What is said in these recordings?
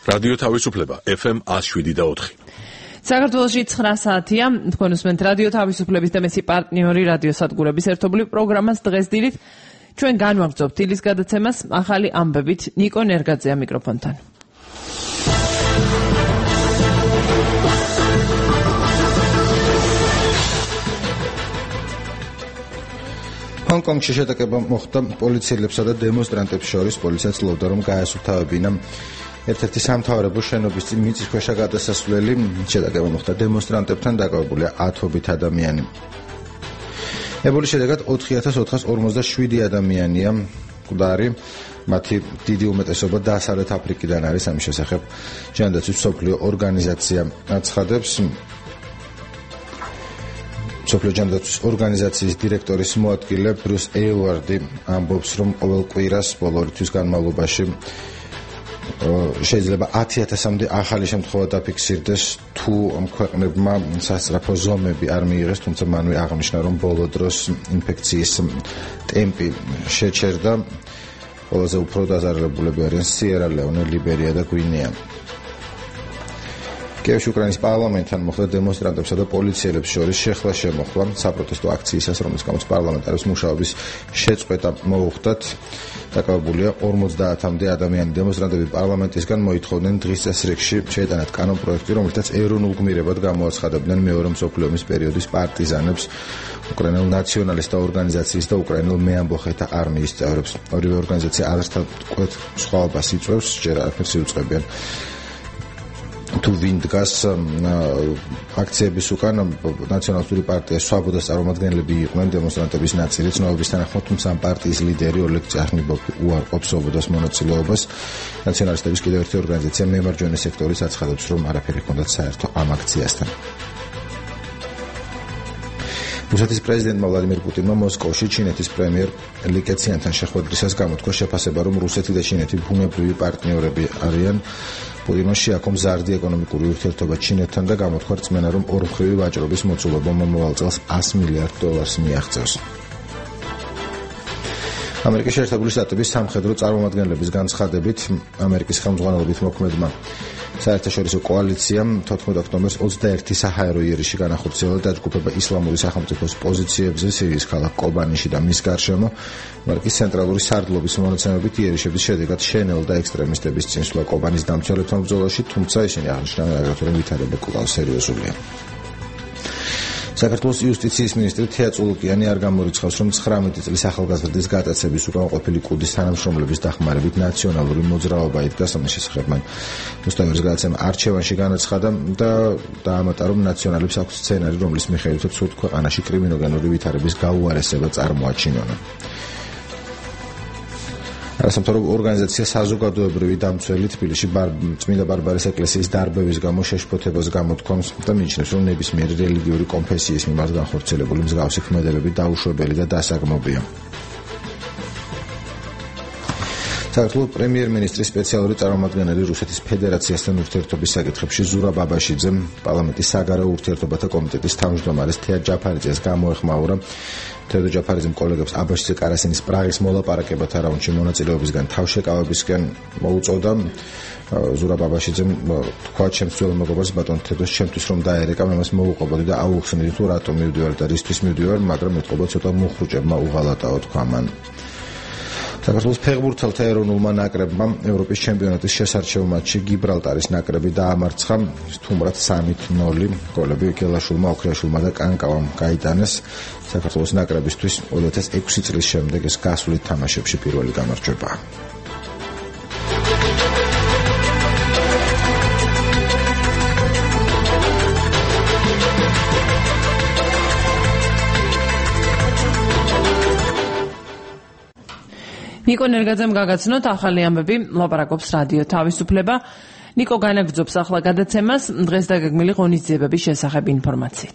რადიო თავისუფლება FM 107.4. საქართველოში 9 საათია. თქვენ უსმენთ რადიო თავისუფლების და მისი პარტნიორი რადიო სადგურების ერთობლივ პროგრამას დღეს დილით. ჩვენ განვაგრძობთ დილის გადაცემას ახალი ამბებით. ნიკო ნერგაძეა მიკროფონთან. ჰონკონგში შეტაკება მოხდა პოლიციელებსა და დემონსტრანტებს შორის. პოლიცია ცდილობდა, რომ გაესუფთავებინა ერთ-ერთი სამთავრობო შენობის წინ მიწისქვეშა გადასასვლელი. შეტაკება მოხდა დემონსტრანტებთან, დაკავებულია ათობით ადამიანი. ებოლის შედეგად 4457 ადამიანია მკვდარი. მათი დიდი უმეტესობა დასავლეთ აფრიკიდან არის. ამის შესახებ ჯანდაცვის მსოფლიო ორგანიზაცია აცხადებს. მსოფლიო ჯანდაცვის ორგანიზაციის დირექტორის მოადგილე ბრიუს ეილვარდი ამბობს, რომ ყოველ კვირას ბოლო ორი თვის განმავლობაში შეიძლება 10,000-მდე ახალი შემთხვევა დაფიქსირდეს, თუ ამ ქვეყნებმა სასწრაფო ზომები არ მიიღეს, თუმცა მანვე აღნიშნა, რომ ბოლო დროს ინფექციის ტემპი შეჩერდა. ყველაზე უფრო დაზარალებულები არიან სიერა ლეონე, ლიბერია და გვინეა. კიევში უკრაინის პარლამენტთან მოხდა დემონსტრანტებსა და პოლიციელებს შორის შეხლა შემოხლა საპროტესტო აქციისას, რომლის გამოც პარლამენტარის მუშაობის შეწყვეტა მოუხდათ. დაკავებულია 50-მდე ადამიანი. დემონსტრანტები პარლამენტისგან მოითხოვდნენ დღის წესრიგში შეეტანათ კანონპროექტი, რომელთაც ეროვნულ გმირებად გამოაცხადებდნენ მეორე მსოფლიო ომის პერიოდის პარტიზანებს, უკრაინულ ნაციონალისტთა ორგანიზაციის და უკრაინულ მეამბოხეთა არმიის წევრებს. ორივე ორგანიზაცია არასდროულად სხვაობას იწვევს, ჯერ არაფერს იუწყებიან. თუ ვინ დგას აქციების უკან, ნაციონალისტური პარტია სვაბოდას წარმომადგენლები იყვნენ დემონსტრანტების ნაწილი. ცნობების თანახმად, თუმცა ამ პარტიის ლიდერი ოლეგ ჭახნიბოვი უარყოფს სვაბოდას მონაწილეობას. ნაციონალისტების კიდევ ერთი ორგანიზაცია მემარჯვენე სექტორის აცხადებს, რომ არაფერი ჰქონდათ საერთო ამ აქციასთან. რუსეთის პრეზიდენტმა ვლადიმირ პუტინმა მოსკოვში ჩინეთის პრემიერ ალი კეციანთან შეხვედრისას გამოთქვა შეფასება, რომ რუსეთი და ჩინეთი ბუნებრივი პარტნიორები არიან. პუტინმა შეაქო მზარდი ეკონომიკური ურთიერთობა ჩინეთთან და გამოთქვა რწმენა, რომ ორმხრივი ვაჭრობის მოცულობა მომავალ წელს $100 მილიარდ მიაღწევს. ამერიკის შეერთებული შტატების სამხედრო წარმომადგენლების განცხადებით, ამერიკის ხელმძღვანელობით მოქმედმა საერთაშორისო კოალიციამ 14 ოქტომბერს 21 საჰაერო იერიში განახორციელა დაჯგუფება ისლამური სახელმწიფოს პოზიციებზე სირიის ქალაქ კობანიში და მის გარშემო. ამერიკის ცენტრალური სარდლობის მონაცემებით იერიშების შედეგად შენელდა ექსტრემისტების წინსვლა კობანის დამცველებთან ბრძოლაში, თუმცა ისინი აღნიშნავენ, რომ ვითარება კვლავ სერიოზულია. საქართველოს იუსტიციის მინისტრი თეა წულუკიანი არ გამორიცხავს, რომ 19 წლის ახალგაზრდის გატაცების უკანყოფილი კუდის თანამშრომლების დახმარებით ნაციონალური მოძრაობა იდგა. ამის შესახებ მან რუსთავის გადაცემა არჩევანში განაცხადა და დაამატა, რომ ნაციონალებს აქვს სცენარი, რომლის მიხედვითაც სულ ქვეყანაში კრიმინოგენური ვითარების გაუარესება წარმოაჩინონ. არასამთავრობო ორგანიზაცია საზოგადოებრივი დამცველი თბილისში წმინდა ბარბარეს ეკლესიის დარბევის გამო შეშფოთებას გამოთქვამს და მიიჩნევს, რომ ნებისმიერი რელიგიური კონფესიის მიმართ განხორციელებული მსგავსი ქმედებები დაუშვებელი და დასაგნობია. საქართველოს პრემიერ-მინისტრის სპეციალური წარმომადგენელი რუსეთის ფედერაციასთან ურთიერთობის საკითხებში ზურა ბაბაშიძემ პარლამენტის საგარეო ურთიერთობათა კომიტეტის თავმჯდომარეს თეა ჯაფარიძეს გამოეხმაურა. თეოდორ ჯაფარიძემ კოლეგებს აბაშიძე კარასინის პრაღის მოლაპარაკებათა რაუნდში მონაწილეობისგან თავშეკავებისკენ მოუწოდა. ზურა ბაბაშიძემ თქვა, ჩემს ძველ მეგობარს ბატონ თედოს, ჩემთვის რომ დაერეკა, მე მას მოუყვებოდი და აუხსნიდი თუ რატომ მივდივარ და რისთვის მივდივარ, მაგრამ მეტყობა ცოტა მუხრუჭებმა უღალატაო, თქვა მან. საქართველოს ფეხბურთელთა ეროვნულმა ნაკრებმა ევროპის ჩემპიონატის შესარჩევ მატჩში გიბრალტარის ნაკრები დაამარცხა სტუმრად 3-0. გოლები გელაშულმა, ოქრიაშულმა და კანკავამ გაიტანეს. საქართველოს ნაკრებისთვის 2006 წლის შემდეგ ეს გასული თამაშებში პირველი გამარჯვებაა. ნიკო ნერგაძემ გაგაცნოთ ახალი ამბები, ლაპარაკობს რადიო თავისუფლება. ნიკო განაგრძობს ახლა გადაცემას დღეს დაგეგმილი ღონისძიებების შესახებ ინფორმაციით.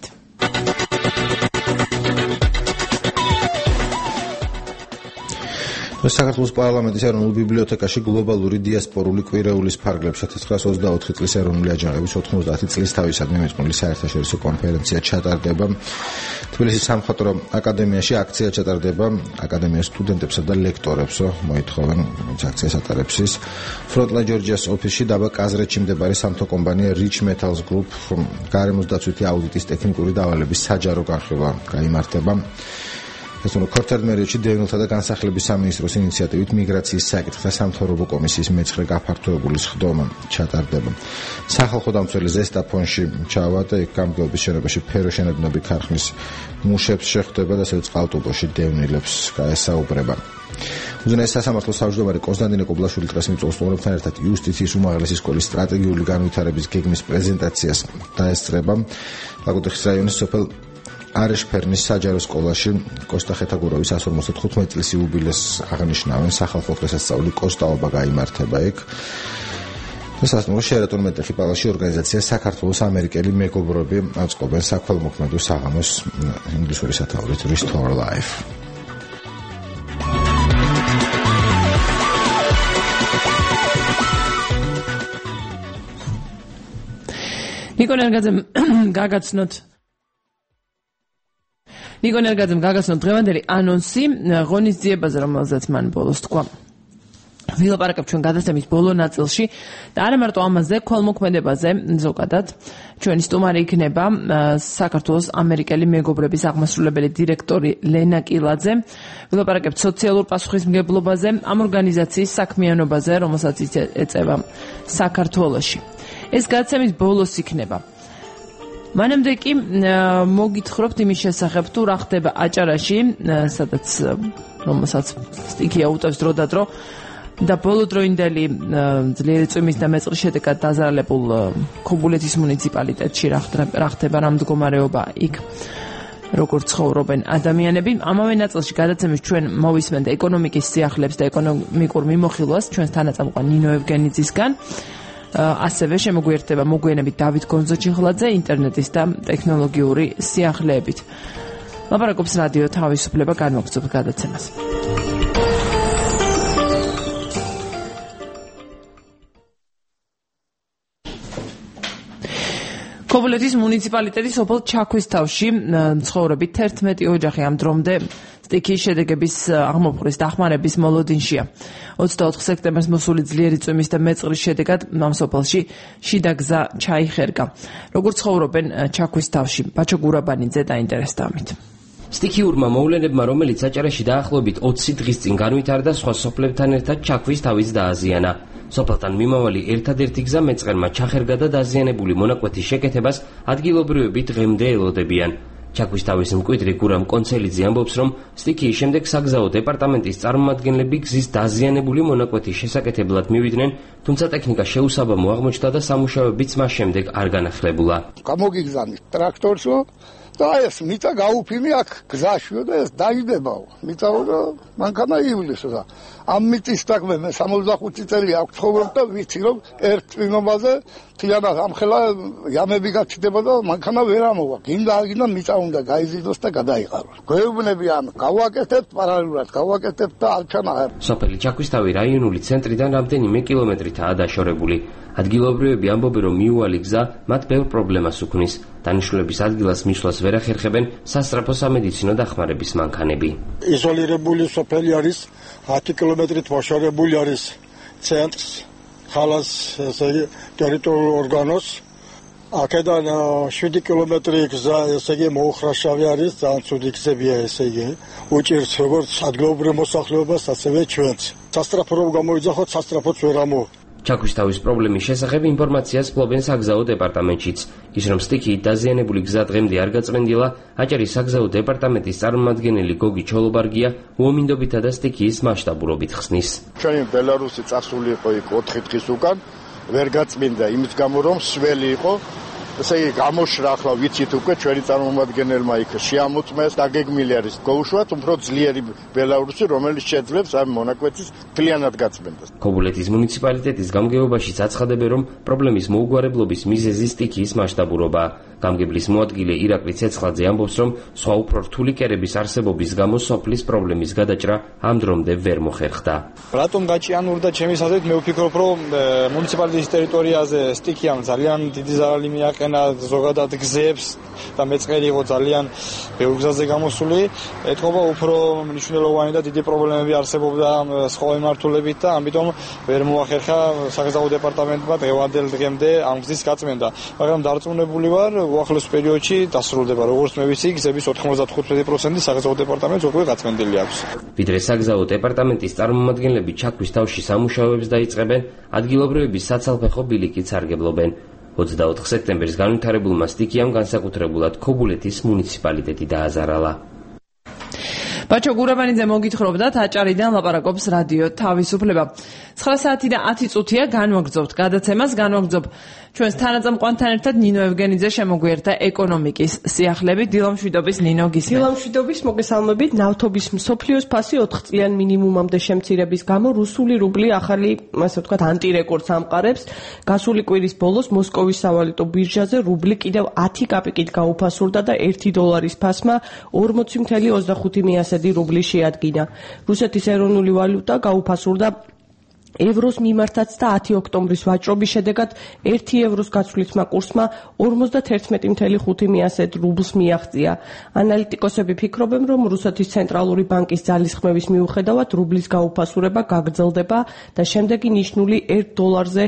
საქართველოს პარლამენტის ეროვნულ ბიბლიოთეკაში გლობალური დიასპორული კვირეულის ფარგლებს 1924 წლის ეროვნული აჯანყების 90 წლის თავისადმი მიწყნული საერთაშორისო კონფერენცია ჩატარდება. თბილისის სამხატვრო აკადემიაში აქცია ჩატარდება აკადემიის სტუდენტებსა და ლექტორებს მოითხოვენ აქციას ატარებსის. ფრონტლა ჯორჯიას ოფისში დაბა კაზრეთში მდებარე სამთო კომპანია Rich Metals Group გარემოს დაცვითი აუდიტის ტექნიკური დავალების საჯარო განხილვა გაიმართება. ქორთერმერიოში დევნილთა და განსახლების სამინისტროს ინიციატივით მიგრაციის საკითხთა სამთავრობო კომისიის მეცხრე გაფართოებული სხდომა ჩატარდება. სახალხო დამცველი ზესტაფონში ჩავა და იქ გამგეობის შენობაში ფეროშენებნობი ქარხნის მუშებს შეხვდება და ასევე წყალტუბოში დევნილებს გაესაუბრება. უზენაეს სასამართლოს თავმჯდომარე კონსტანტინე კობლაშვილი დღეს მიწვევს სტუმრებთან ერთად იუსტიციის უმაღლესი სკოლის სტრატეგიული განვითარების გეგმის პრეზენტაციას დაესწრება. ლაგოდეხის რაიონის სოფელ არეშფერნის საჯარო სკოლაში კოსტა ხეთაგუროვის 155 წლის იუბილეს აღნიშნავენ. სახალხო დღესასწაული კოსტაობა გაიმართება იქ. სასწავლო შერატონ მეტეხი პალაში ორგანიზაცია საქართველოს ამერიკელი მეგობრები აწყობენ საქველმოქმედო საღამოს ინგლისური სათაურით Restore Life. ნიკო ნერგაძემ გაგაცნოთ დღევანდელი ანონსი ღონისძიებაზე, რომელზეც მან ბოლოს თქვა. ვილაპარაკებ ჩვენ გადაცემის ბოლო ნაწილში და არა მარტო ამაზე, ქველმოქმედებაზე ზოგადად. ჩვენი სტუმარი იქნება საქართველოს ამერიკელი მეგობრების აღმასრულებელი დირექტორი ლენა კილაძე. ვილაპარაკებთ სოციალურ პასუხისმგებლობაზე, ამ ორგანიზაციის საქმიანობაზე, რომელსაც ეწევა საქართველოში. ეს გადაცემის ბოლოს იქნება. მანამდე კი მოგითხრობთ იმის შესახებ, თუ რა ხდება აჭარაში, სადაც რომელსაც სტიქია უტევს დროდადრო და ბოლოდროინდელი ძლიერი წვიმის და მეწყრის შედეგად დაზარალებულ ქობულეთის მუნიციპალიტეტში რა ხდება, რა მდგომარეობა იქ, როგორ ცხოვრობენ ადამიანები. ამავე ნაწილში გადაცემის ჩვენ მოვისმენთ ეკონომიკის სიახლეებს და ეკონომიკურ მიმოხილვას ჩვენს თანაწამყვან ნინო ევგენიძისგან. ასევე შემოგვიერთდება მოგვიანებით დავით გონძოჩიხლაძე ინტერნეტის და ტექნოლოგიური სიახლეებით. ლაპარაკობს რადიო თავისუფლება განმოგწევ გადაცემას. ქობულეთის მუნიციპალიტეტის სოფელ ჩაქვისთავში მცხოვრები 11 ოჯახი ამ დრომდე სტიქიის შედეგების აღმოფხრის დახმარების მოლოდინშია. 24 სექტემბერს მოსული ძლიერი წვიმის და მეწყრის შედეგად ამ სოფელში შიდა გზა ჩაიხერგა. როგორ ცხოვრობენ ჩაქვისთავში? ბაჩო გურაბანიძე დაინტერესდა ამით. სტიქიურმა მოვლენებმა, რომელიც აჭარაში დაახლოებით 20 დღის წინ განვითარდა, სხვა სოფლებთან ერთად ჩაქვისთავის დააზიანა. სოფელთან მიმავალი ერთადერთი გზა მეწყერმა ჩახერგა და დაზიანებული მონაკვეთის შეკეთებას ადგილობრივები დღემდე ელოდებიან. ჩაქვისთავის მკვიდრი გურამ კონცელიძე ამბობს, რომ სტიქიის შემდეგ საგზაო დეპარტამენტის წარმომადგენლები გზის დაზიანებული მონაკვეთის შესაკეთებლად მივიდნენ, თუმცა ტექნიკა შეუსაბამო აღმოჩნდა და სამუშაოებიც მას შემდეგ არ განახლებულა. გამოგიგზავნით ტრაქტორსო და ეს მიწა გაუფინე აქ გზაშიო და ეს დაიდებაო. მიწაო და მანქანა ივლისო და ამ მიწის თქმე მე 65 წელი აქვს ცხოვრობ და ვიცი რომ ერთ წვიმობაზე თლიანად ამხელა ямები გაჩნდება და მანქანა ვერ ამოვა. გინდა მიწა უნდა გაიზიდოს და გადაიყაროს. გვეუბნები ამ გავაკეთებთ პარალელურად გავაკეთებთ და არ ჩანაერ. სოფელი ჩაქვისთავი რაიონული ცენტრიდან რამდენიმე კილომეტრითაა დაშორებული. ადგილობრივები ამბობენ, რომ მიუვალი გზა მათ ბევრ პრობლემას უქმნის. დანიშნულების ადგილას მისვლას ვერ ახერხებენ სასწრაფო სამედიცინო დახმარების მანქანები. იზოლირებული სოფელი არის 10 კილომეტრით მოშორებული არის ცენტრს, ხალას ტერიტორიულ ორგანოს. აქედან 7 კილომეტრი გზა, ესე იგი მოუხრაშავი არის, ძალიან ცუდი გზებია, ესე იგი. უჭირს როგორც ადგილობრივ მოსახლეობას, ასევე ჩვენც. სასწრაფო რომ გამოიძახოთ, სასწრაფოც ვერ ამო. ჩაქვისთავის პრობლემის შესახებ ინფორმაციას ფლობენ საგზაო დეპარტამენტშიც. ის რომ სტიქიით დაზიანებული გზა დღემდე არ გაწმენდილა, აჭარის საგზაო დეპარტამენტის წარმომადგენელი გოგი ჩოლობარგია უამინდობითა და სტიქიის მასშტაბურობით ხსნის. ჩვენი ბელარუსი წასული იყო იქ 4 დღის უკან, ვერ გაწმინდა იმის გამო რომ სველი იყო ესე იგი გამოშრა ახლა ვიცით უკვე ჩვენი წარმომადგენელმა იქ შეამოწმეს დაგეგმილი არის გოუშვათ უფრო ძლიერი ბელარუსი, რომელიც შეძლებს ამ მონაკვეთის მთლიანად გაწმენდას. ქობულეთის მუნიციპალიტეტის გამგეობაშიც აცხადებენ, რომ პრობლემის მოუგვარებლობის მიზეზი სტიქიის მასშტაბურობაა. გამგებლის მოადგილე ირაკლი ცეცხლაძე ამბობს, რომ სხვა უფრო რთული კერების არსებობის გამო სოფლის პრობლემის გადაჭრა ამ დრომდე ვერ მოხერხდა. რატომ გაჭიანურდა ჩემის აზრით, მე ვფიქრობ, რომ მუნიციპალიტეტის ტერიტორიაზე სტიქიამ ძალიან დიდი ზარალი მიაყენა ზოგადად გზებს და მეწყერი იყო ძალიან ბევრ გზაზე გამოსული. ეთქობა უფრო მნიშვნელოვანი და დიდი პრობლემები არსებობდა სხვა მიმართულებით და ამიტომ ვერ მოახერხა საგაზაფხულო დეპარტამენტმა დღევანდელ დღემდე ამ გზის გაწმენდა. მაგრამ დარწმუნებული ვარ, უახლოს პერიოდში დასრულდება, როგორც მე ვიცი, გზების 95% საგაზაფხულო დეპარტამენტს უკვე გაწმენდილი აქვს. ვიდრე საგზაო დეპარტამენტის წარმომადგენლები ჩაქვის თავში სამუშაოებს დაიწყებენ, ადგილობრივების საცალფეხო ბილიკით სარგებლობენ. 24 სექტემბერს განვითარებულმა სტიქიამ განსაკუთრებულად ქობულეთის მუნიციპალიტეტი დააზარალა. ბაჩო გურაბანიძე მოგითხრობდათ, აჭარიდან ლაპარაკობს რადიო თავისუფლება. 9 საათი და 10 წუთია განვაგრძობთ გადაცემას, განვაგრძობ ჩვენს თანაწამყვანთან ერთად ნინო ევგენიძე შემოგვიერთდა ეკონომიკის სიახლებით. დილამშვიდობის ნინო, გისმენთ. დილამშვიდობის, მოგესალმებით. ნავთობის მსოფლიოს ფასი 4 წლიან მინიმუმამდე შემცირების გამო რუსული რუბლი ახალი, ასე ვთქვათ, ანტირეკორდს ამყარებს. გასული კვირის ბოლოს მოსკოვის სავალუტო ბირჟაზე რუბლი კიდევ 10 კაპიკით გაუფასურდა და $1 ფასმა 40.25 რუბლი შეადგინა. რუსეთის ეროვნული ვალუტა გაუფასურდა ევროს მიმართაც და 10 ოქტომბრის ვაჭრობის შედეგად 1 ევროს გაცვლითმა კურსმა 51.5 რუბლს მიაღწია. ანალიტიკოსები ფიქრობენ, რომ რუსეთის ცენტრალური ბანკის ძალისხმევის მიუხედავად რუბლის გაუფასურება გაგრძელდება და შემდეგი ნიშნული $1-ზე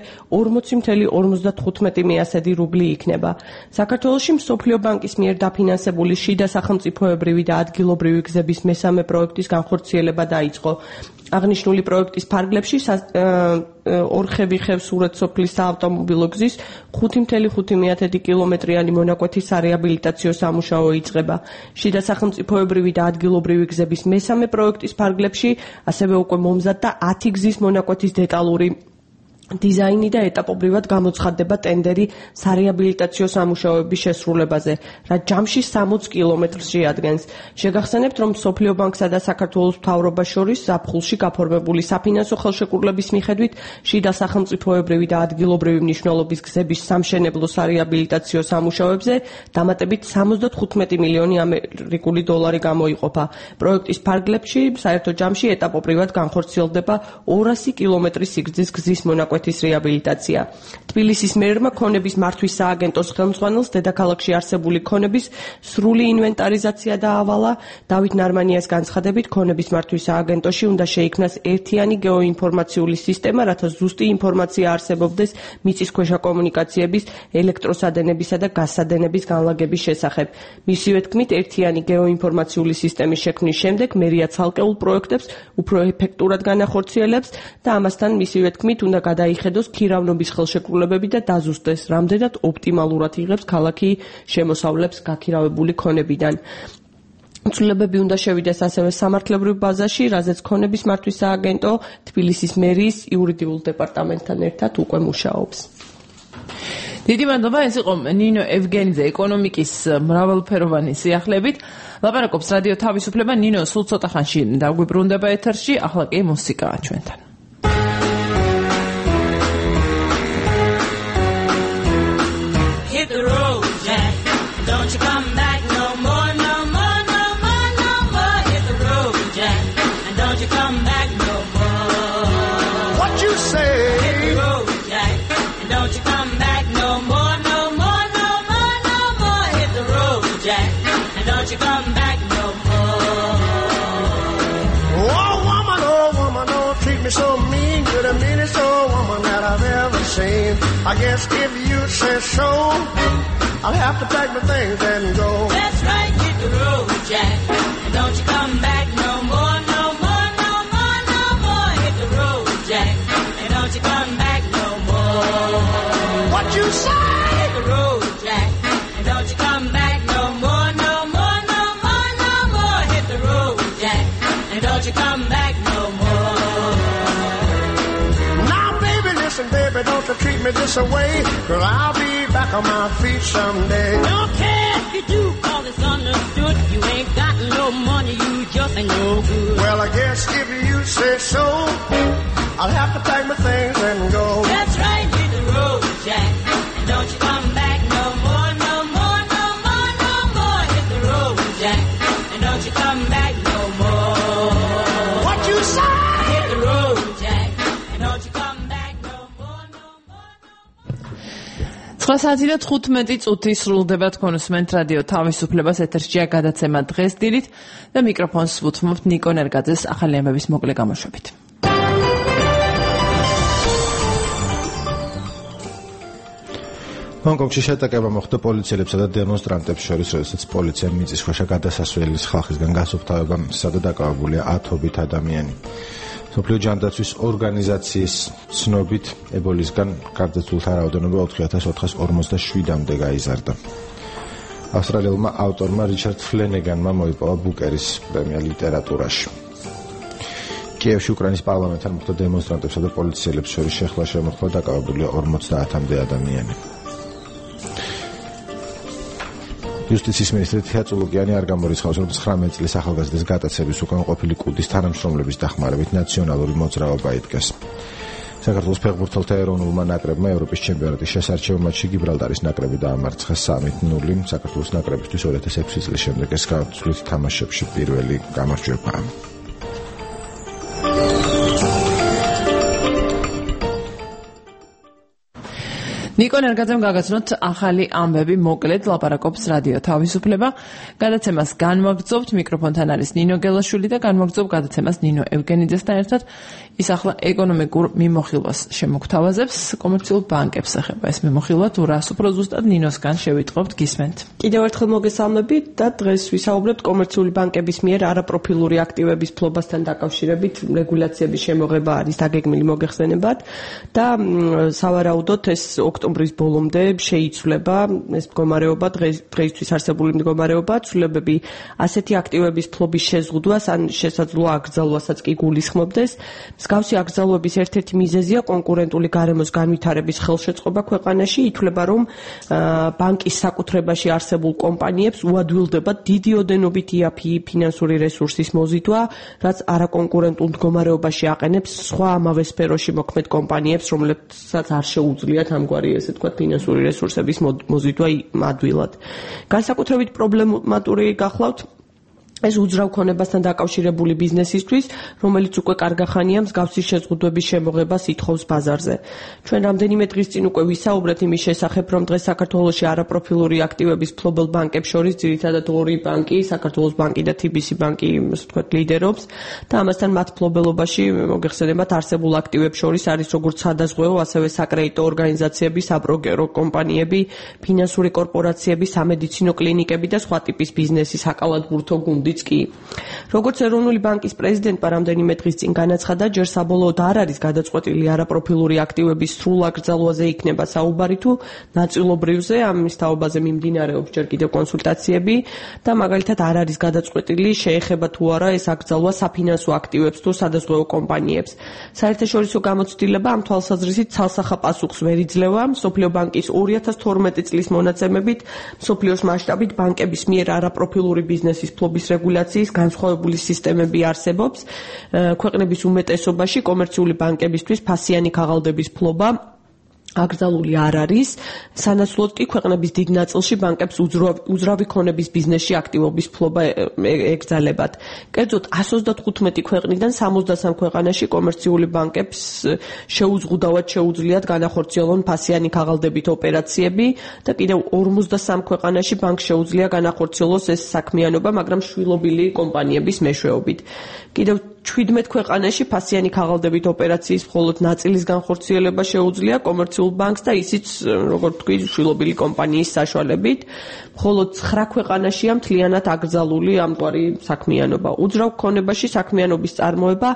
40.55 რუბლი იქნება. საქართველოში მსოფლიო ბანკის მიერ დაფინანსებული შიდა სახელმწიფოებრივი და ადგილობრივი გზების მესამე პროექტის განხორციელება დაიწყო. აღნიშნული პროექტის ფარგლებში ორხევი-ხევ სურეთ-სოფლის საავტომობილო გზის 5.5 კილომეტრიანი მონაკვეთისარეაბილიტაციო სამუშაო იწყება. შიდა სახელმწიფოებრივი და ადგილობრივი გზების მესამე პროექტის ფარგლებში ასევე უკვე მომზადდა 10 გზის მონაკვეთის დეტალური დიზაინი და ეტაპობრივად გამოცხადდება ტენდერი სარეაბილიტაციო სამუშაოების შესრულებაზე, რაც ჯამში 60 კილომეტრს შეადგენს. შეგახსენებთ, რომ მსოფლიო ბანკსა და საქართველოს მთავრობას შორის ზაფხულში გაფორმებული საფინანსო ხელშეკრულების მიხედვით შიდა სახელმწიფოებრივი და ადგილობრივი მნიშვნელობის გზების სამშენებლო სარეაბილიტაციო სამუშაოებზე დამატებით $75 მილიონი გამოიყოფა. პროექტის ფარგლებში საერთო ჯამში ეტაპობრივად განხორციელდება 200 კილომეტრის სიგრძის გზის მონაკვეთი რეაბილიტაცია. თბილისის მერმა ქონების მართვის სააგენტოს ხელმძღვანელს დედაქალაქში არსებული ქონების სრული ინვენტარიზაცია დაავალა. დავით ნარმანიას განცხადებით, ქონების მართვის სააგენტოში უნდა შეიქმნას ერთიანი გეოინფორმაციული სისტემა, რათა ზუსტი ინფორმაცია არსებობდეს მიწისქვეშა კომუნიკაციების, ელექტროსადენებისა და გაზსადენების განლაგების შესახებ. მისივე თქმით, ერთიანი გეოინფორმაციული სისტემის შექმნის შემდეგ მერია ცალკეულ პროექტებს უფრო ეფექტურად განახორციელებს და ამასთან მისივე თქმით უნდა დაიხედოს ქირავნობის ხელშეკრულებები და დაზუსტეს, რამდენად ოპტიმალურად იღებს ქალაქი შემოსავლებს გაქირავებული ქონებიდან. ცვლილებები უნდა შევიდეს ასევე სამართლებრივ ბაზაში, რაზეც ქონების მართვის სააგენტო თბილისის მერიის იურიდიულ დეპარტამენტთან ერთად უკვე მუშაობს. დიდი მადლობა, ეს იყო ნინო ევგენიძე ეკონომიკის მრავალფეროვანი სიახლებით. ლაპარაკობს რადიო თავისუფლება. ნინო სულ ცოტა ხანში დაგვიბრუნდება ეთერში, ახლა კი მუსიკაა ჩვენთან. So mean, you're the meanest old woman that I've ever seen. I guess if you say so, I'll have to pack my things and go. That's right, hit the road, Jack, and don't you come back no more, no more, no more, no more. Hit the road, Jack, and don't you come back no more. What you say? Hit the road, Jack, and don't you come back no more, no more, no more, no more. Hit the road, Jack, and don't you come back no more. Baby, don't you treat me this way, 'cause I'll be back on my feet someday. Don't care if you do, 'cause it's understood. You ain't got no money, you just ain't no good. Well, I guess if you say so, I'll have to pack my things and go. That's right, hit the road, Jack. And don't you come back no more, no more, no more, no more. Hit the road, Jack. And don't you come back no more. What you say? Hit the road, Jack. And don't you come back no more, no more, no more. 9:15 წუთი სრულდება თქვენსმენთ რადიო თავისუფლებას ეთერშია გადაცემა დღეს დილით და მიკროფონს ვუთმობთ ნიკო ნერგაძეს ახალი ამბების მოკლე გამოშვებით. ჰონკონგში შეტაკება მოხდა პოლიციელებსა და დემონსტრანტებს შორის, როდესაც პოლიციამ მიწისქვეშა გადასასვლელის ხალხისგან გასუფთავებამ სადაკავებულია ათობით ადამიანი. სოფლიო ჯანდაცვის ორგანიზაციის ცნობით ებოლისგან გარდაცვლილთა რაოდენობა 4447-მდე გაიზარდა. ავსტრალიელმა ავტორმა რიჩარდ ფლენეგანმა მოიპოვა ბუკერის პრემია ლიტერატურაში. კიევში უკრაინის პარლამენტთან მოხდა დემონსტრანტებსა და პოლიციელებს შორის შეხლა შემოხდა, დაკავებულია 50-მდე ადამიანი. Justitsis ministri Tsihatsulukიანი არ გამორიცხავს, რომ 19 წლის ახალგაზრდის გატაცების უკან ყოფილი კუდის თანამშრომლების დახმარებით ნაციონალური მოძრაობა იდგეს. საქართველოს ფეხბურთელთა ეროვნულმა ნაკრებმა ევროპის ჩემპიონატის შესარჩევ მატჩში გიბრალტარის ნაკრები დაამარცხა 3-0. საქართველოს ნაკრებისთვის 2006 წლის შემდეგ ეს გაცვლით თამაშებში პირველი გამარჯვებაა. ნიკო ნერგაძემ გაგაცნოთ ახალი ამბები, მოკლედ ლაპარაკობს რადიო თავისუფლება. გადაცემას განვაგრძობთ, მიკროფონთან არის ნინო გელაშვილი და განვაგრძობ გადაცემას ნინო ევგენიძესთან ერთად. ის ახლა ეკონომიკურ მიმოხილვას შემოგთავაზებს, კომერციულ ბანკებს ეხება ეს მიმოხილვა, თუ რას უფრო ზუსტად ნინოსგან შევიტყობთ, გისმენთ. კიდევ ერთხელ მოგესალმებით და დღეს ვისაუბრებთ კომერციული ბანკების მიერ არაპროფილური აქტივების ფლობასთან დაკავშირებით რეგულაციების შემოღება არის დაგეგმილი მოგეხსენებათ და სავარაუდოდ ეს ოქტომბრის ბოლომდე შეიცვლება ეს მდგომარეობა, დღეისთვის არსებული მდგომარეობა, ცვლილებები ასეთი აქტივების ფლობის შეზღუდვას ან შესაძლოა აკრძალვასაც კი გულისხმობდეს. მსგავსი აკრძალვების ერთ-ერთი მიზეზია კონკურენტული გარემოს განვითარების ხელშეწყობა ქვეყანაში. ითვლება, რომ ბანკის საკუთრებაში არსებულ კომპანიებს უადვილდება დიდი ოდენობით იაფი ფინანსური რესურსის მოზიდვა, რაც არაკონკურენტულ მდგომარეობაში აყენებს სხვა ამავე სფეროში მოქმედ კომპანიებს, რომლებსაც არ შეუძლიათ ამგვარი ესე თქვა ფინანსური რესურსების მოზიდვა ადვილად. განსაკუთრებით პრობლემატური გახლავთ ეს უძრავ ქონებასთან დაკავშირებული ბიზნესისთვის, რომელიც უკვე კარგახანია მსგავსი შეზღუდვების შემოღებას ითხოვს ბაზარზე. ჩვენ რამდენიმე დღის წინ უკვე ვისაუბრეთ იმის შესახებ, რომ დღეს საქართველოში არაპროფილური აქტივების ფლობელ ბანკებს შორის ძირითადად ორი ბანკი, საქართველოს ბანკი და TBC ბანკი, ასე ვთქვათ, ლიდერობს და ამასთან მათ ფლობელობაში მოგეხსენებათ არსებულ აქტივებს შორის არის როგორც სადაზღვეო, ასევე საკრედიტო ორგანიზაციები, საბროკერო კომპანიები, ფინანსური კორპორაციები, სამედიცინო კლინიკები და სხვა ტიპის ბიზნესი, საკალათბურთო გუნდი. როგორც ეროვნული ბანკის პრეზიდენტმა რამდენიმე დღის წინ განაცხადა, ჯერ საბოლოოდ არ არის გადაწყვეტილი არაპროფილური აქტივების სრულ აკრძალვაზე იქნება საუბარი თუ ნაწილობრივზე, ამის თაობაზე მიმდინარეობს ჯერ კიდევ კონსულტაციები და მაგალითად არ არის გადაწყვეტილი შეეხება თუ არა ეს აკრძალვა საფინანსო აქტივებს თუ სადაზღვეო კომპანიებს. საერთაშორისო გამოცდილება ამ თვალსაზრისით ცალსახა პასუხს ვერ იძლევა. მსოფლიო ბანკის 2012 წლის მონაცემებით მსოფლიოს მასშტაბით ბანკების მიერ არაპროფილური ბიზნესის ფლობის რეგულაციის განსხვავებული სისტემები არსებობს. ქვეყნების უმეტესობაში კომერციული ბანკებისთვის ფასიანი ქაღალდების ფლობა აკრძალული არ არის, სანაცვლოდ კი ქვეყნების დიდ ნაწილში ბანკებს უძრავი ქონების ბიზნესში აქტივობის ფლობა ეკრძალებათ. კერძოდ 135 ქვეყნიდან 63 ქვეყანაში კომერციული ბანკებს შეუზღუდავად შეუძლიათ განახორციელონ ფასიანი ქაღალდებით ოპერაციები და კიდევ 53 ქვეყანაში ბანკს შეუძლია განახორციელოს ეს საქმიანობა, მაგრამ შვილობილი კომპანიების მეშვეობით. კიდევ 17 ქვეყანაში ფასიანი ქაღალდებით ოპერაციის მხოლოდ ნაწილის განხორციელება შეუძლია კომერციულ ბანკს და ისიც, როგორც თქვი, შვილობილი კომპანიის საშუალებით. მხოლოდ 9 ქვეყანაშია მთლიანად აკრძალული ამგვარი საქმიანობა. უძრავ ქონებაში საქმიანობის წარმოება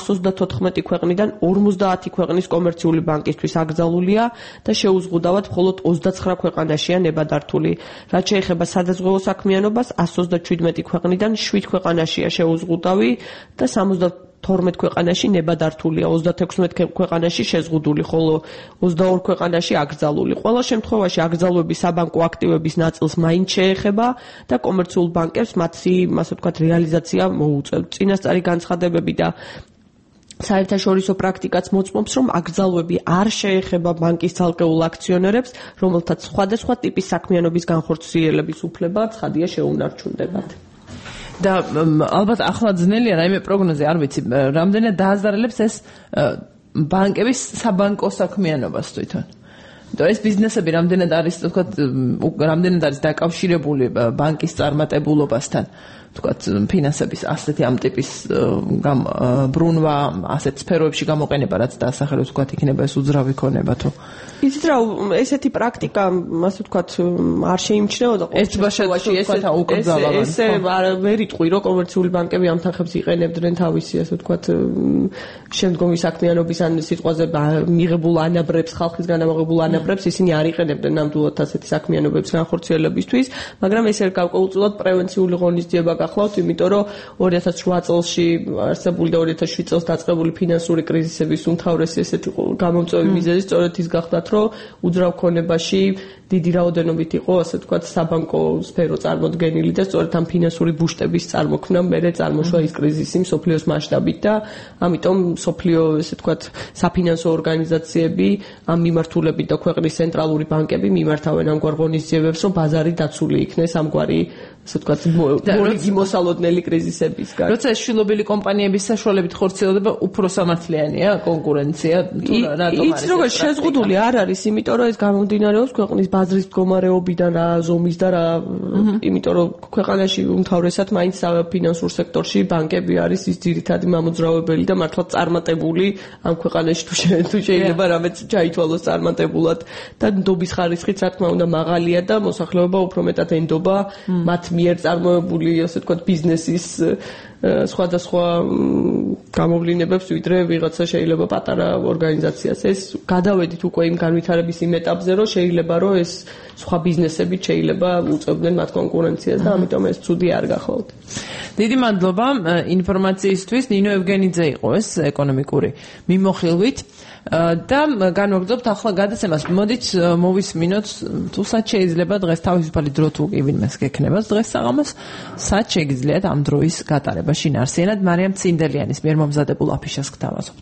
134 ქვეყნიდან 50 ქვეყნის კომერციული ბანკისთვის აკრძალულია და შეუზღუდავად მხოლოდ 29 ქვეყანაშია ნებადართული. რაც შეეხება სადაზღვეო საქმიანობას, 137 ქვეყნიდან 7 ქვეყანაშია შეუზღუდავი და 12 ქვეყანაში ნებადართულია, 36 ქვეყანაში შეზღუდული, ხოლო 22 ქვეყანაში აკრძალული. ყველა შემთხვევაში აკრძალვების საბანკო აქტივების ნაწილს მაინც შეეხება და კომერციულ ბანკებს მათი, ასე ვთქვათ, რეალიზაცია მოუწევთ. წინასწარი განცხადებები და საერთაშორისო პრაქტიკაც მოწმობს, რომ აკრძალვები არ შეეხება ბანკის ცალკეულ აქციონერებს, რომელთაც სხვადასხვა ტიპის საქმიანობის განხორციელების უფლება ცხადია შეუნარჩუნდებათ. და ალბათ ახლა ძნელია რაიმე პროგნოზი არ ვიცი, რამდენად დააზარალებს ეს ბანკების საბანკო საქმიანობას თვითონ. ეს ბიზნესები რამდენად არის, თქვათ, რამდენად არის დაკავშირებული ბანკის წარმატებულობასთან, თქვათ, ფინანსების ასეთი ამ ტიპის ბრუნვა ასეთ სფეროებში გამოყენება, რაც დაასახელებს, თქვათ, იქნება ეს უძრავი ქონება თუ იცით რა, ესეთი პრაქტიკა, ასე ვთქვათ, არ შეიმჩნეოდა ერთბაშად უკრძალავენ. ესე ვერ იტყვი, რომ კომერციული ბანკები ამ თანხებს იყენებდნენ თავისი, ასე ვთქვათ, შემდგომი საქმიანობის ან სიტყვაზე მიღებულ ანაბრებს, ხალხისგან ამოღებულ ანაბრებს ისინი არ იყენებდნენ ნამდვილად ასეთი საქმიანობების განხორციელებისთვის, მაგრამ ეს ერთ გარკვეულწილად პრევენციული ღონისძიება გახლავთ, იმიტომ რომ 2008 წელში არსებული და 2007 წელს დაწყებული ფინანსური კრიზისების უმთავრესი ესეთი გამომწვევი მიზეზი სწორედ ის გახლავთ, რომ უძრავ ქონებაში დიდი რაოდენობით იყო, ასე ვთქვათ, საბანკო სფერო წარმოდგენილი და სწორედ ამ ფინანსური ბუშტების წარმოქმნა მერე წარმოშვა ის კრიზისი მსოფლიოს მასშტაბით და ამიტომ მსოფლიო, ესე ვთქვათ, საფინანსო ორგანიზაციები, ამ მიმართულებით და ქვეყნის ცენტრალური ბანკები მიმართავენ ამგვარ ღონისძიებებს, რომ ბაზარი დაცული იქნეს ამგვარი, ასე ვთქვათ, მორიგი მოსალოდნელი კრიზისებისგან. როცა ეს შვილობილი კომპანიების საშუალებით ხორციელდება, უფრო სამართლიანია კონკურენცია თუ რატომ არის? იც როგორ შეზღუდული არ არის, იმიტომ რომ ეს გამომდინარეობს ქვეყნის ბაზრის მდგომარეობიდან, რა ზომის და რა, იმიტომ რომ ქვეყანაში უმთავრესად მაინც ფინანსურ სექტორში ბანკები არის ის ძირითადი მამოძრავებელი და მართლაც წარმატებული ამ ქვეყანაში თუ შეიძლება რამეც ჩაითვალოს წარმატებულად და ნდობის ხარისხიც რა თქმა უნდა მაღალია და მოსახლეობა უფრო მეტად ენდობა მათ მიერ წარმოებული, ასე ვთქვათ, ბიზნესის სხვადასხვა გამოვლინებებს, ვიდრე ვიღაცა შეიძლება პატარა ორგანიზაციას. ეს გადავედით უკვე იმ განვითარების იმ ეტაპზე, რომ შეიძლება რომ ეს სხვა ბიზნესები შეიძლება უწევდნენ მათ კონკურენციას და ამიტომ ეს ცუდი არ გახლავთ. დიდი მადლობა ინფორმაციისთვის. ნინო ევგენიძე იყო ეს ეკონომიკური მიმოხილვით და განვაგრძობთ ახლა გადაცემას. მოდით მოვისმინოთ, თუ სად შეიძლება დღეს თავისუფალი დრო თუ კი ვინმეს გექნება დღეს საღამოს, სად შეგიძლიათ ამ დროის გატარებაში ნარსიანად მარიამ ცინდელიანის მიერ მომზადებულ აფიშას გთავაზობთ.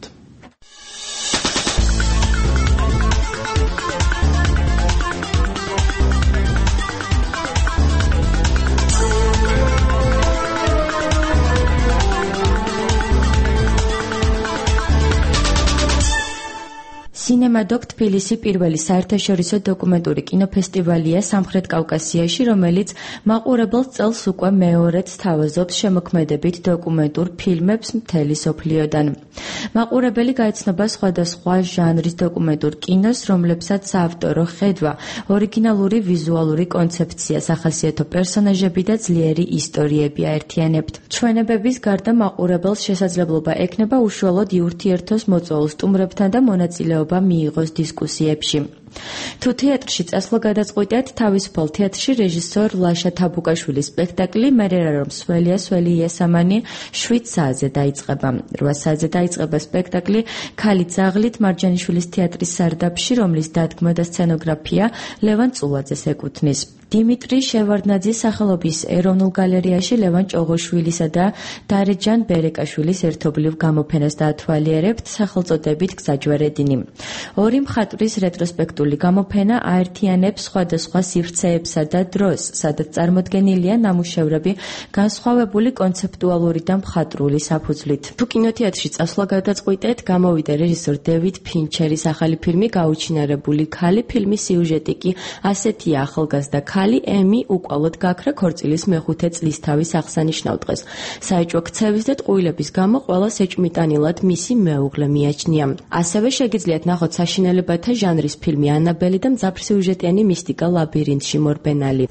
Cinemadoc თბილისი პირველი საერთაშორისო დოკუმენტური კინოფესტივალია სამხრეთ კავკასიაში, რომელიც მაყურებელს წელს უკვე მეორედ სთავაზობს შემოქმედებით დოკუმენტურ ფილმებს მთელი სოფლიოდან. მაყურებელი გაეცნობა სხვადასხვა ჟანრის დოკუმენტურ კინოს, რომლებსაც საავტორო ხედვა, ორიგინალური ვიზუალური კონცეფცია, სახასიათო პერსონაჟები და ძლიერი ისტორიები აერთიანებთ. ჩვენებების გარდა მაყურებელს შესაძლებლობა ექნება უშუალოდ იურთიერთოს მოწვეულ სტუმრებთან და მონაწილეობა მიიღოს დისკუსიებში. თუ თეატრში წასვლა გადაწყვიტეთ, თავისუფალ თეატრში რეჟისორ ლაშა თაბუკაშვილის სპექტაკლი მერერა რომ სველია სველი იესამანი 7 საათზე დაიწყება. 8 საათზე დაიწყება სპექტაკლი ქალი ძაღლით მარჯანიშვილის თეატრის სარდაფში, რომლის დადგმა და სცენოგრაფია ლევან წულაძეს ეკუთვნის. დიმიტრი შევარდნაძის სახელობის ეროვნულ გალერეაში ლევან ჭოღოშვილისა და დარეჯან ბერეკაშვილის ერთობლივ გამოფენას დაათვალიერებთ სახელწოდებით გზაჯვარედინი. ორი მხატვრის რეტროსპექტული გამოფენა აერთიანებს სხვადასხვა სივრცეებსა და დროს, სადაც წარმოდგენილია ნამუშევრები განსხვავებული კონცეპტუალური და მხატვრული საფუძვლით. თუ კინოთეატრში წასვლა გადაწყვიტეთ, გამოვიდა რეჟისორ დევიდ ფინჩერის ახალი ფილმი გაუჩინარებული ქალი. ფილმის სიუჟეტი კი ასეთია: ახალგაზრდა ქალი ემი უკვალოდ გაქრა ქორწილის მეხუთე წლისთავის აღსანიშნავ დღეს. საეჭვო ქცევის და ტყუილების გამო ყველას ეჭვმიტანილად მისი მეუღლე მიაჩნია. ასევე შეგიძლიათ ნახოთ საშინელებათა ჟანრის ფილმი ანაბელი და მძაფრსიუჟეტიანი მისტიკა ლაბირინთში მორბენალი.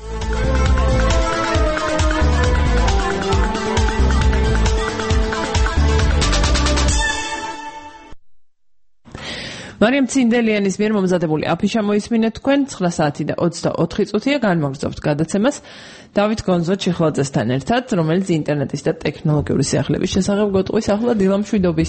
მარიამ ცინდელიანის მიერ მომზადებული აფიშა მოისმინეთ თქვენ 9 საათი და 24 წუთია განმაგრძობთ გადაცემას დავით გონზო ჩიხლაძესთან ერთად, რომელიც ინტერნეტის და ტექნოლოგიური სიახლეების შესახებ გვეტყვის ახლა დილამშვიდობის.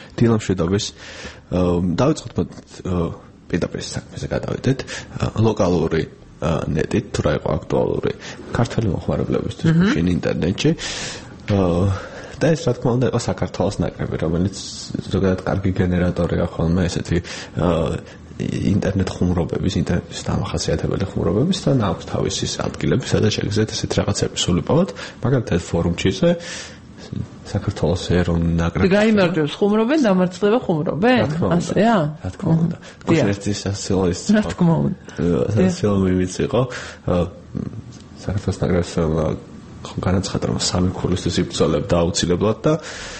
დავიწყოთ პირდაპირ საქმეზე გადავიდეთ. ლოკალური ნეტით თუ რა იყო აქტუალური ქართველი მოხმარებლებისთვის გუშინ ინტერნეტში. და ეს რა თქმა უნდა იყო საქართველოს ნაკრები, რომელიც ზოგადად კარგი გენერატორია ხოლმე ესეთი ინტერნეტ ხუმრობების, ინტერნეტის დამახასიათებელი ხუმრობების და აქვს თავისი ადგილები, სადაც შეგიძლიათ ესეთ რაღაცები სულიპოვოთ, მაგალითად ფორუმჩიზე საქართველოს ეროვნული ნაკრები. გაიმარჯვებს ხუმრობენ, დამარცხება ხუმრობენ? ასეა? რა თქმა უნდა. გუშინეთის სასილოის. რა თქმა უნდა. სასილოის იყო საქართველოს ნაკრებს განაცხადა რომ 3 ქულისთვის იბრძოლებდა აუცილებლად და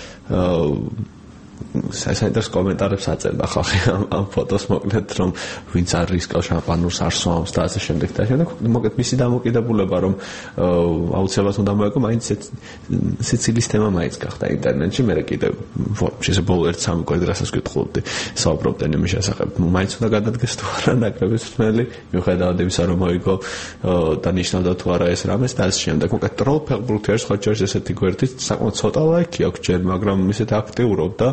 საინტერესო კომენტარებს აწევდა ხალხი ამ ფოტოს მოკლედ რომ ვინც არ რისკავს შამპანურს არ სვამს და ასე შემდეგ და შემდეგ მოკლედ მისი დამოკიდებულება რომ აუცილებლად უნდა მოეკო მაინც სიცილის თემა მაინც გახდა ინტერნეტში მე კიდევ შეიძლება ბოლო 1-3 კვირა რასაც გითხულობდი საუბრობდნენ იმის შესახებ მაინც უნდა გადადგეს თუ არა ნაკრების მწვრთნელი მიუხედავად იმისა რომ მოიგო და ნიშნავდა თუ არა ეს რამეს და ასე შემდეგ მოკლედ როლ ფეხბურთი არის სხვა ჯერს ესეთი გვერდით საკმაოდ ცოტა ლაიქი აქვს ჯერ მაგრამ ისეთ აქტიურობდა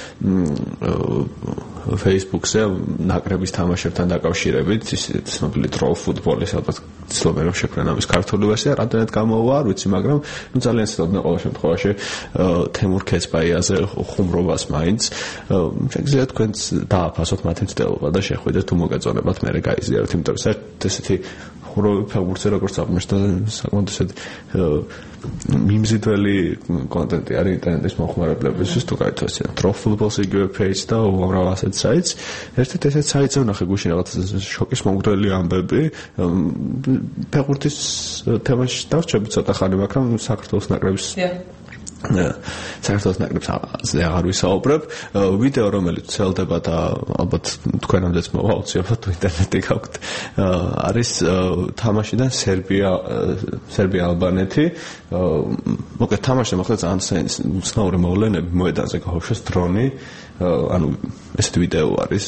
Facebook-ზე ნაკრების თამაშებთან დაკავშირებით ისეთი ცნობილი troll football-ის ალბათ ცნობენ რომ შექმნა ამის ქართული ვერსია რამდენად გამოვა არ ვიცი მაგრამ ნუ ძალიან ცნობილია ყოველ შემთხვევაში თემურ ქეცბაიაზე ხუმრობას მაინც შეგიძლიათ თქვენც დააფასოთ მათი მცდელობა და შეხვიდეთ თუ მოგეწონებათ მე გაიზიაროთ იმიტომ რომ ესეთი ფეხბურთზე როგორც აღმოჩნდა საკმაოდ ესეთი მიმზიდველი კონტენტი არის ინტერნეტის მოხმარებლებისთვის თუ გაითვალისწინებთ troll football-ს იგივე page და უამრავ ასეთ საიტს ერთ-ერთ ესეთ საიტზე ვნახე გუშინ რაღაც შოკის მომგვრელი ამბები ფეხბურთის თემაში დავრჩები ცოტა ხანი მაგრამ საქართველოს ნაკრების საქართველოს ნაკრებს აღარ ვისაუბრებ ვიდეო რომელიც ცელდება და ალბათ თქვენამდეც მოვა აუცილებლად ინტერნეტი გაქვთ არის თამაშიდან სერბია ალბანეთი მოკლედ თამაში მოხდა ძალიან ცნაური მოვლენები მოედანზე გაუშვეს დრონი ანუ ესეთი ვიდეო არის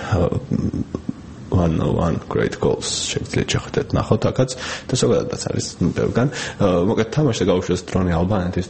101 great goals შეგიძლიათ შეხვდეთ ნახოთ აქაც და ზოგადადაც არის ბევრგან მოკლედ თამაში გაუშვეს დრონი ალბანეთის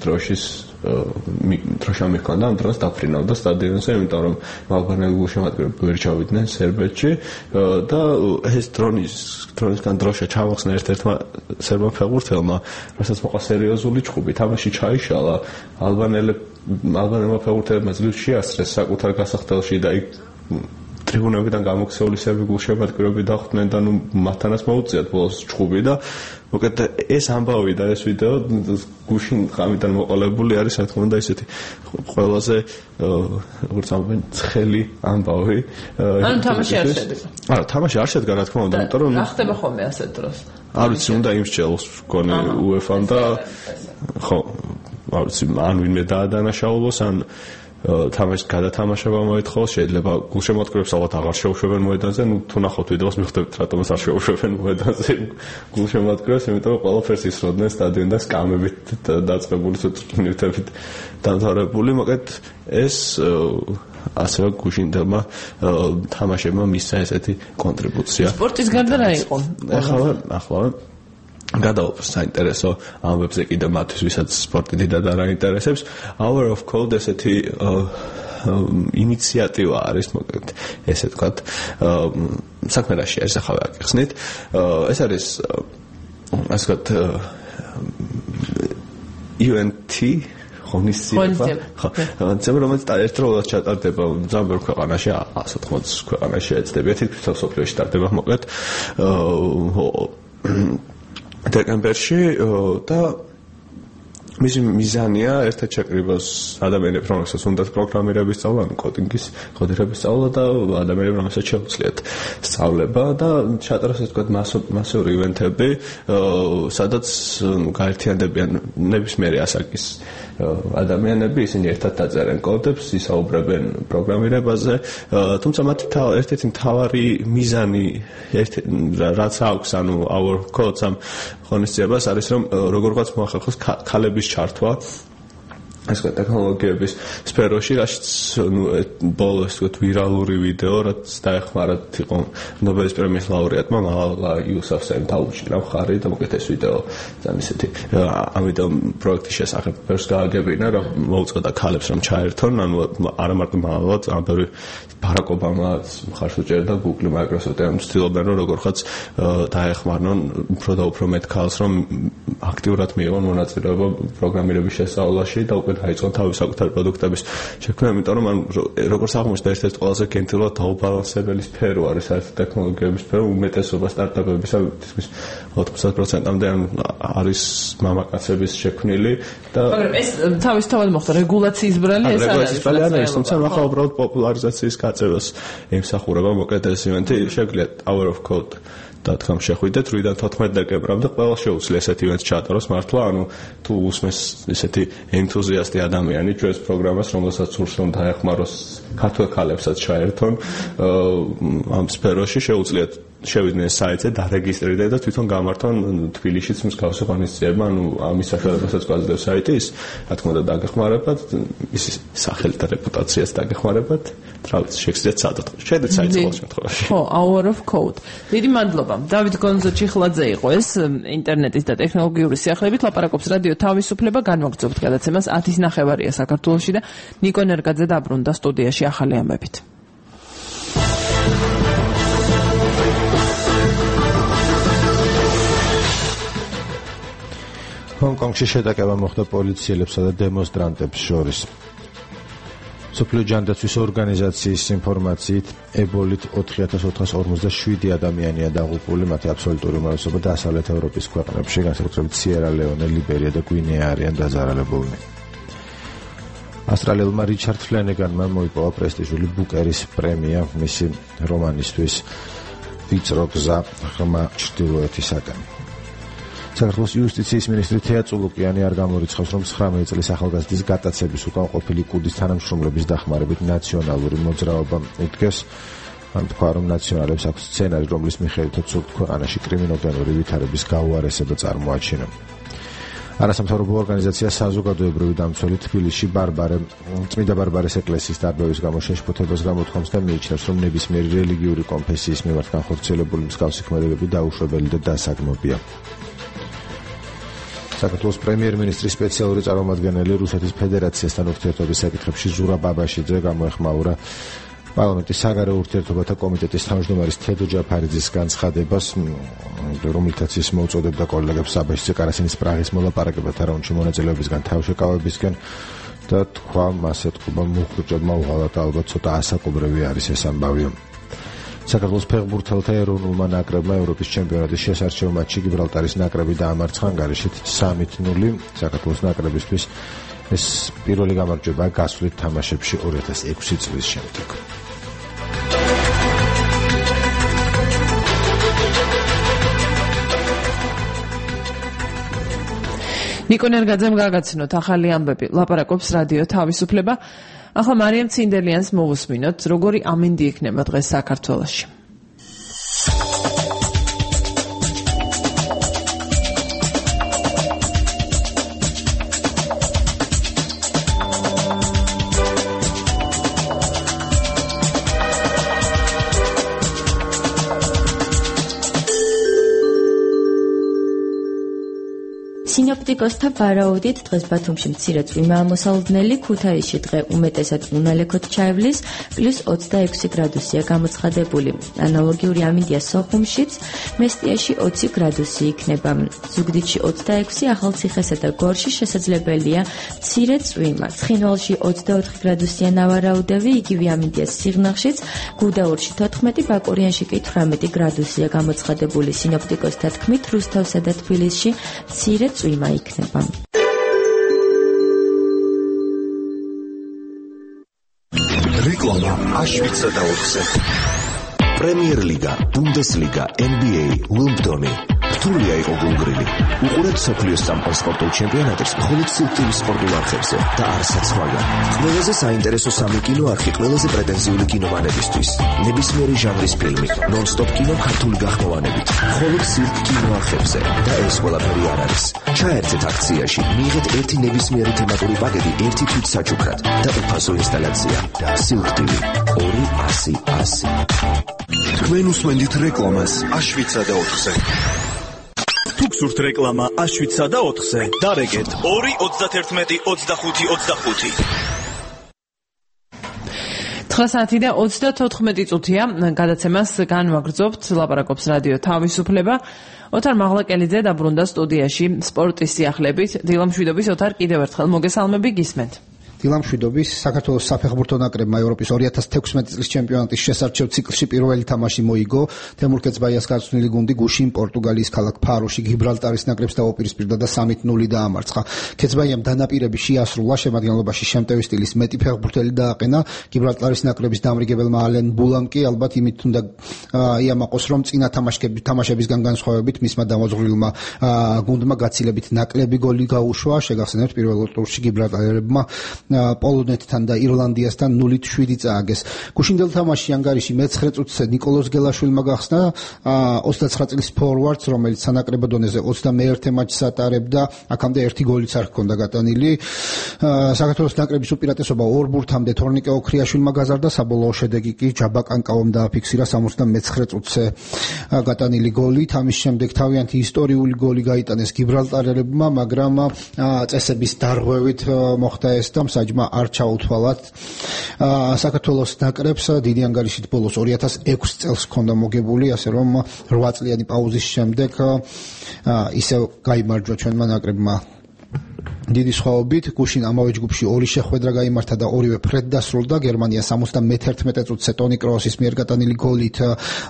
დროშა მიჰქონდა ამ დრონს დაფრინავდა სტადიონზე იმიტომ რომ ალბანელი გულშემატკივრები ვერ ჩავიდნენ სერბეთში და ეს დრონისგან დროშა ჩამოხსნა ერთ-ერთმა სერბ ფეხბურთელმა რასაც მოყვა სერიოზული ჭხუბი თამაში ჩაიშალა ალბანელმა ფეხბურთელებმა ძლივ შეასწრეს საკუთარ გასახდელში და იქ ტრიბუნებიდან გამოქცეული სერბი გულშემატკივრები დახვდნენ და ნუ მათთანაც მოუწიათ ბოლოს ჭხუბი და მოკლედ ეს ამბავი და ეს ვიდეო გუშინ ღამიდან მოყოლებული არის რა თქმა უნდა ისეთი ყველაზე როგორც ამბობენ ცხელი ამბავი ანუ თამაში არ შედგა არა თამაში არ შედგა რა თქმა უნდა იმიტომ რომ ახდება ხოლმე ასეთ დროს არ ვიცი უნდა იმსჯელოს გონე UEFA-მ და ხო არ ვიცი ან ვინმე დაადანაშაულოს ან თამაში გადათამაშება მოითხოვს შეიძლება გულშემატკივრებს ალბათ აღარ შეუშვებენ მოედანზე ნუ თუ ნახავთ ვიდეოს მიხვდებით რატომაც არ შეუშვებენ მოედანზე გულშემატკივრებს იმიტომ რომ ყველაფერს ისროდნენ სტადიონიდან სკამებით დაწყებული ნივთებით დამთავრებული მოკლედ ეს ასევე გუშინდელმა თამაშებმა მისცა ესეთი კონტრიბუცია სპორტის გარდა რა იყო ახლა გადავყავ საინტერესო ამბებზე კიდევ მათთვის ვისაც სპორტი დიდად არ აინტერესებს Hour of Code ესეთი ინიციატივა არის მოკლედ ესე ვთქვათ საქმე რაში არის ახლა ვაკიხსნით ეს არის ასე ვთქვათ UNT ხონისცემ რომელიც ერთდროულად ჩატარდება ძალიან ბევრ ქვეყანაში 180 ქვეყანაში ეცდება თითქმის სოფლიოში ტარდება მოკლედ დეკემბერში და მისი მიზანია ერთად შეკრიბოს ადამიანებს რომელსაც უნდათ პროგრამირების სწავლა, კოდინგის სწავლა და ადამიანებს რომელსაც შეუძლიათ სწავლება და ჩატაროს ასე ვთქვათ მასიური ივენთები, სადაც გაერთიანდებიან ნებისმიერი ასაკის ადამიანები, ისინი ერთად დაწერენ კოდებს, ისაუბრებენ პროგრამირებაზე, თუმცა მათი ერთ-ერთი მთავარი მიზანი რაც აქვს, ანუ our codes ამ ღონისძიებას არის რომ როგორღაც მოახერხოს ქალების ჩართვა ეს ტექნოლოგიების სფეროში, რაც ბოლოს ვირალური ვიდეო, რაც დაეხმარათ იყო ნობელის პრემიის ლაურეატმა მალალა იუსაფზემ დაუჭირა მხარი და მოკეთ ეს ვიდეო ძალიან ისეთი ამიტომ პროექტის შესახებ ფერს გააგებინა, რომ მოუწოდა ქალებს რომ ჩაერთონ, ანუ არა მარტო მალალაც, ამბერი ბარაკ ობამაც მხარს უჭერდა Google, Microsoft-ი, ამ ცდილობდნენ რომ როგორღაც დაეხმარნონ უფრო და უფრო მეტ ქალს, რომ აქტიურად მიიღონ მონაწილეობა პროგრამირების შესწავლაში და უკვე დაიწყონ თავის საკუთარი პროდუქტების შექმნა, იმიტომ რომ ან როგორც აღმოჩნდა ერთ-ერთი ყველაზე კენჭილად დაუბალანსებელი სფერო არის საერთო ტექნოლოგიების სფერო, უმეტესობა სტარტაპებისა თითქმის 90%-მდე არის მამაკაცების შექმნილი და მაგრამ ეს თავისთავად მოხდა რეგულაციის ბრალი ეს არის, თუმცა ახლა უბრალოდ პოპულარიზაციის გაწევას ემსახურება მოკეთ ეს ივენთი შეგვიძლია Tower of Code .com შეხვიდეთ 8-დან 14 დეკემბრამდე ყველა შეუძლია ესეთ ივენთს ჩაატაროს მართლა, ანუ თუ უსმეს ესეთი ენთუზიასტი ადამიანი ჩვენს პროგრამას, რომელსაც სურს რომ დაეხმაროს ქართველ ქალებსაც ჩაერთონ ამ სფეროში, შეუძლიათ შევიდნენ საიტზე, დარეგისტრირდნენ და თვითონ გამართონ თბილისშიც მსგავსი ღონისძიება, ანუ ამის სახელებასაც გვაძლევს საიტი ის, რა თქმა უნდა, დაგეხმარებათ, მისი სახელი და რეპუტაციაც დაგეხმარებათ, რაც შეგიძლიათ სადოთ. შედეთ საიტზე ყოველ შემთხვევაში. ხო, Hour of Code. დიდი მადლობა. დავით გონზო-ჩიხლაძე იყო ეს ინტერნეტის და ტექნოლოგიური სიახლეებით ლაპარაკობს რადიო თავისუფლება, განვაგრძობთ გადაცემას 10:30 საქართველოში და ნიკო ნერგაძე დაბრუნდა სტუდიაში ახალი ამბებით. ჰონკონგში შეტაკება მოხდა პოლიციელებსა და დემონსტრანტებს შორის. სოფლიო ჯანდაცვის ორგანიზაციის ინფორმაციით, ებოლით 4447 ადამიანია დაღუპული, მათი აბსოლუტური უმრავლესობა დასავლეთ ევროპის ქვეყნებში, განსაკუთრებით სიერა-ლეონე, ლიბერია და გვინეა არიან დაძარალებულნი. ავსტრალიელმა რიჩარდ ფლენეგანმა მოიპოვა პრესტიჟული ბუკერის პრემია მისი რომანისთვის ვიწრო გზა ღრმა ჩრდილოეთისაკენ. საქართველოს იუსტიციის მინისტრი თეა წულუკიანი არ გამორიცხავს, რომ 19 წლის ახალგაზრდის გატაცების უკან ყოფილი კუდის თანამშრომლების დახმარებით ნაციონალური მოძრაობა უდგეს. მან თქვა, რომ ნაციონალებს აქვს სცენარი, რომლის მიხედვითაც სურთ ქვეყანაში კრიმინოგენური ვითარების გაუარესება წარმოაჩინა. არასამთავრობო ორგანიზაცია საზოგადოებრივი დამცველი თბილისში წმინდა ბარბარეს ეკლესიის დარბევის გამო შეშფოთებას გამოთქვამს და მიიჩნევს, რომ ნებისმიერი რელიგიური კონფესიის მიმართ განხორციელებული მსგავსი ქმედებები დაუშვებელი და დასაგნობია. საქართველოს პრემიერ-მინისტრის სპეციალური წარმომადგენელი რუსეთის ფედერაციასთან ურთიერთობის საკითხებში ზურა ბაბაშიძე გამოეხმაურა პარლამენტის საგარეო ურთიერთობათა კომიტეტის თავმჯდომარის თედო ჯაფარიძის განცხადებას, რომელთაც ის მოუწოდებდა კოლეგებს საბაშიძე კარასინის პრაღის მოლაპარაკებათა რაუნდში მონაწილეობისგან თავშეკავებისკენ და თქვა, მასე თქობა მუხრუჭებმა უღალათ ალბათ ცოტა ასაკობრივი არის ეს ამბავი. საქართველოს ფეხბურთელთა ეროვნულმა ნაკრებმა ევროპის ჩემპიონატის შესარჩევ მატჩში გიბრალტარის ნაკრები დაამარცხა ჰანგარიშით 3-0. საქართველოს ნაკრებისთვის ეს პირველი გამარჯვებაა გასვლით თამაშებში 2006 წლის შემდეგ. ნიკო ნერგაძემ გაგაცნოთ ახალი ამბები. ლაპარაკობს რადიო თავისუფლება. ახლა მარიამ ცინდელიანს მოვუსმინოთ, როგორი ამინდი იქნება დღეს საქართველოში. სინოპტიკოსთა ვარაუდით დღეს ბათუმში მცირე წვიმა ამოსალოდნელი, ქუთაისში დღე უმეტესად უნალექოთ ჩაივლის, +26 გრადუსია გამოცხადებული. ანალოგიური ამინდია სოხუმშიც, მესტიაში 20 გრადუსი იქნება. ზუგდიდში 26, ახალციხესა და გორში შესაძლებელია მცირე წვიმა. ცხინვალში 24 გრადუსია ნავარაუდევი, იგივე ამინდია სიღნაღშიც, გუდაურში 14, ბაკურიანში კი 18 გრადუსია გამოცხადებული. სინოპტიკოსთა თქმით, რუსთავსა და თბილისში მცირე წვიმა იქნება. რეკლამა აშვიცა და 4-ზე. პრემიერ ლიგა, ბუნდესლიგა, NBA, უიმბლდონი. რთულია იყო გულგრილი. უყურებთ მსოფლიოს წამყვან სპორტულ ჩემპიონატებს მხოლოდ სიუქტივის სპორტულ არხებზე და არცაც სხვაგან. ყველაზე საინტერესო სამი კინოარხი ყველაზე პრეტენზიული კინომანებისთვის. ნებისმიერი ჟანრის ფილმი, ნონ-სტოპ კინო ქართული გახმოვანებით. მხოლოდ სიუქ კინოარხებზე და ეს ყველაფერი არ არის. ჩაერთეთ აქციაში, მიიღეთ ერთი ნებისმიერი თემატური პაკეტი ერთი თვით საჩუქრად და უფასო ინსტალაცია. სიუქტივი 200. თქვენ უსმენთ რეკლამას A7-სა და 4-ზე. თუ გსურთ რეკლამა A7-სა და 4-ზე, დარეგეთ 2 31 25 25. 9 საათი და 34 წუთია. გადაცემას განვაგრძობთ. ლაპარაკობს რადიო თავისუფლება. ოთარ მაღლაკელიძე დაბრუნდა სტუდიაში სპორტის სიახლებით. დილამშვიდობის ოთარ, კიდევ ერთხელ მოგესალმები, გისმენთ. დილამშვიდობის. საქართველოს საფეხბურთო ნაკრებმა ევროპის 2016 წლის ჩემპიონატის შესარჩევ ციკლში პირველი თამაში მოიგო. თემურ კეცბაიას გაწვნილი გუნდი გუშინ პორტუგალიის ქალაქ ფაროში გიბრალტარის ნაკრებს დაუპირისპირდა და 3-0 დაამარცხა. კეცბაიამ დანაპირები შეასრულა, შემადგენლობაში შემტევი სტილის მეტი ფეხბურთელი დააყენა. გიბრალტარის ნაკრების დამრიგებელმა ალენ ბულამ კი ალბათ იმით უნდა იამაყოს, რომ წინა თამაშებისგან განსხვავებით მისმა დამაზღვრილმა გუნდმა გაცილებით ნაკლები გოლი გაუშვა. შეგახსენებთ პირველ ტურში გიბრალტარელებმა პოლონეთთან და ირლანდიასთან 0-7 წააგეს. გუშინდელ თამაში ანგარიში მე-9 წუთზე ნიკოლოზ გელაშვილმა გახსნა 29 წლის ფორვარდს, რომელიც სანაკრებო დონეზე 21 მატჩს ატარებდა. აქამდე ერთი გოლიც არ ჰქონდა გატანილი. საქართველოს ნაკრების უპირატესობა 2 ბურთამდე თორნიკე ოქრიაშვილმა გაზარდა. საბოლოო შედეგი კი ჯაბა კანკავამ დააფიქსირა 79 წუთზე გატანილი გოლით. ამის შემდეგ თავიანთი ისტორიული გოლი გაიტანეს გიბრალტარელებმა, მაგრამ წესების დარღვევით მოხდა ეს და მსაჯმა არ ჩაუთვალათ. საქართველოს ნაკრებს დიდი ანგარიშით ბოლოს 2006 წელს ჰქონდა მოგებული, ასე რომ 8 წლიანი პაუზის შემდეგ ისევ გაიმარჯვა ჩვენმა ნაკრებმა. დიდი სხვაობით გუშინ ამავე ჯგუფში 2 შეხვედრა გაიმართა და ორივე ფრედ დასრულდა. გერმანია 71 წუთზე ტონი კროოსის მიერ გატანილი გოლით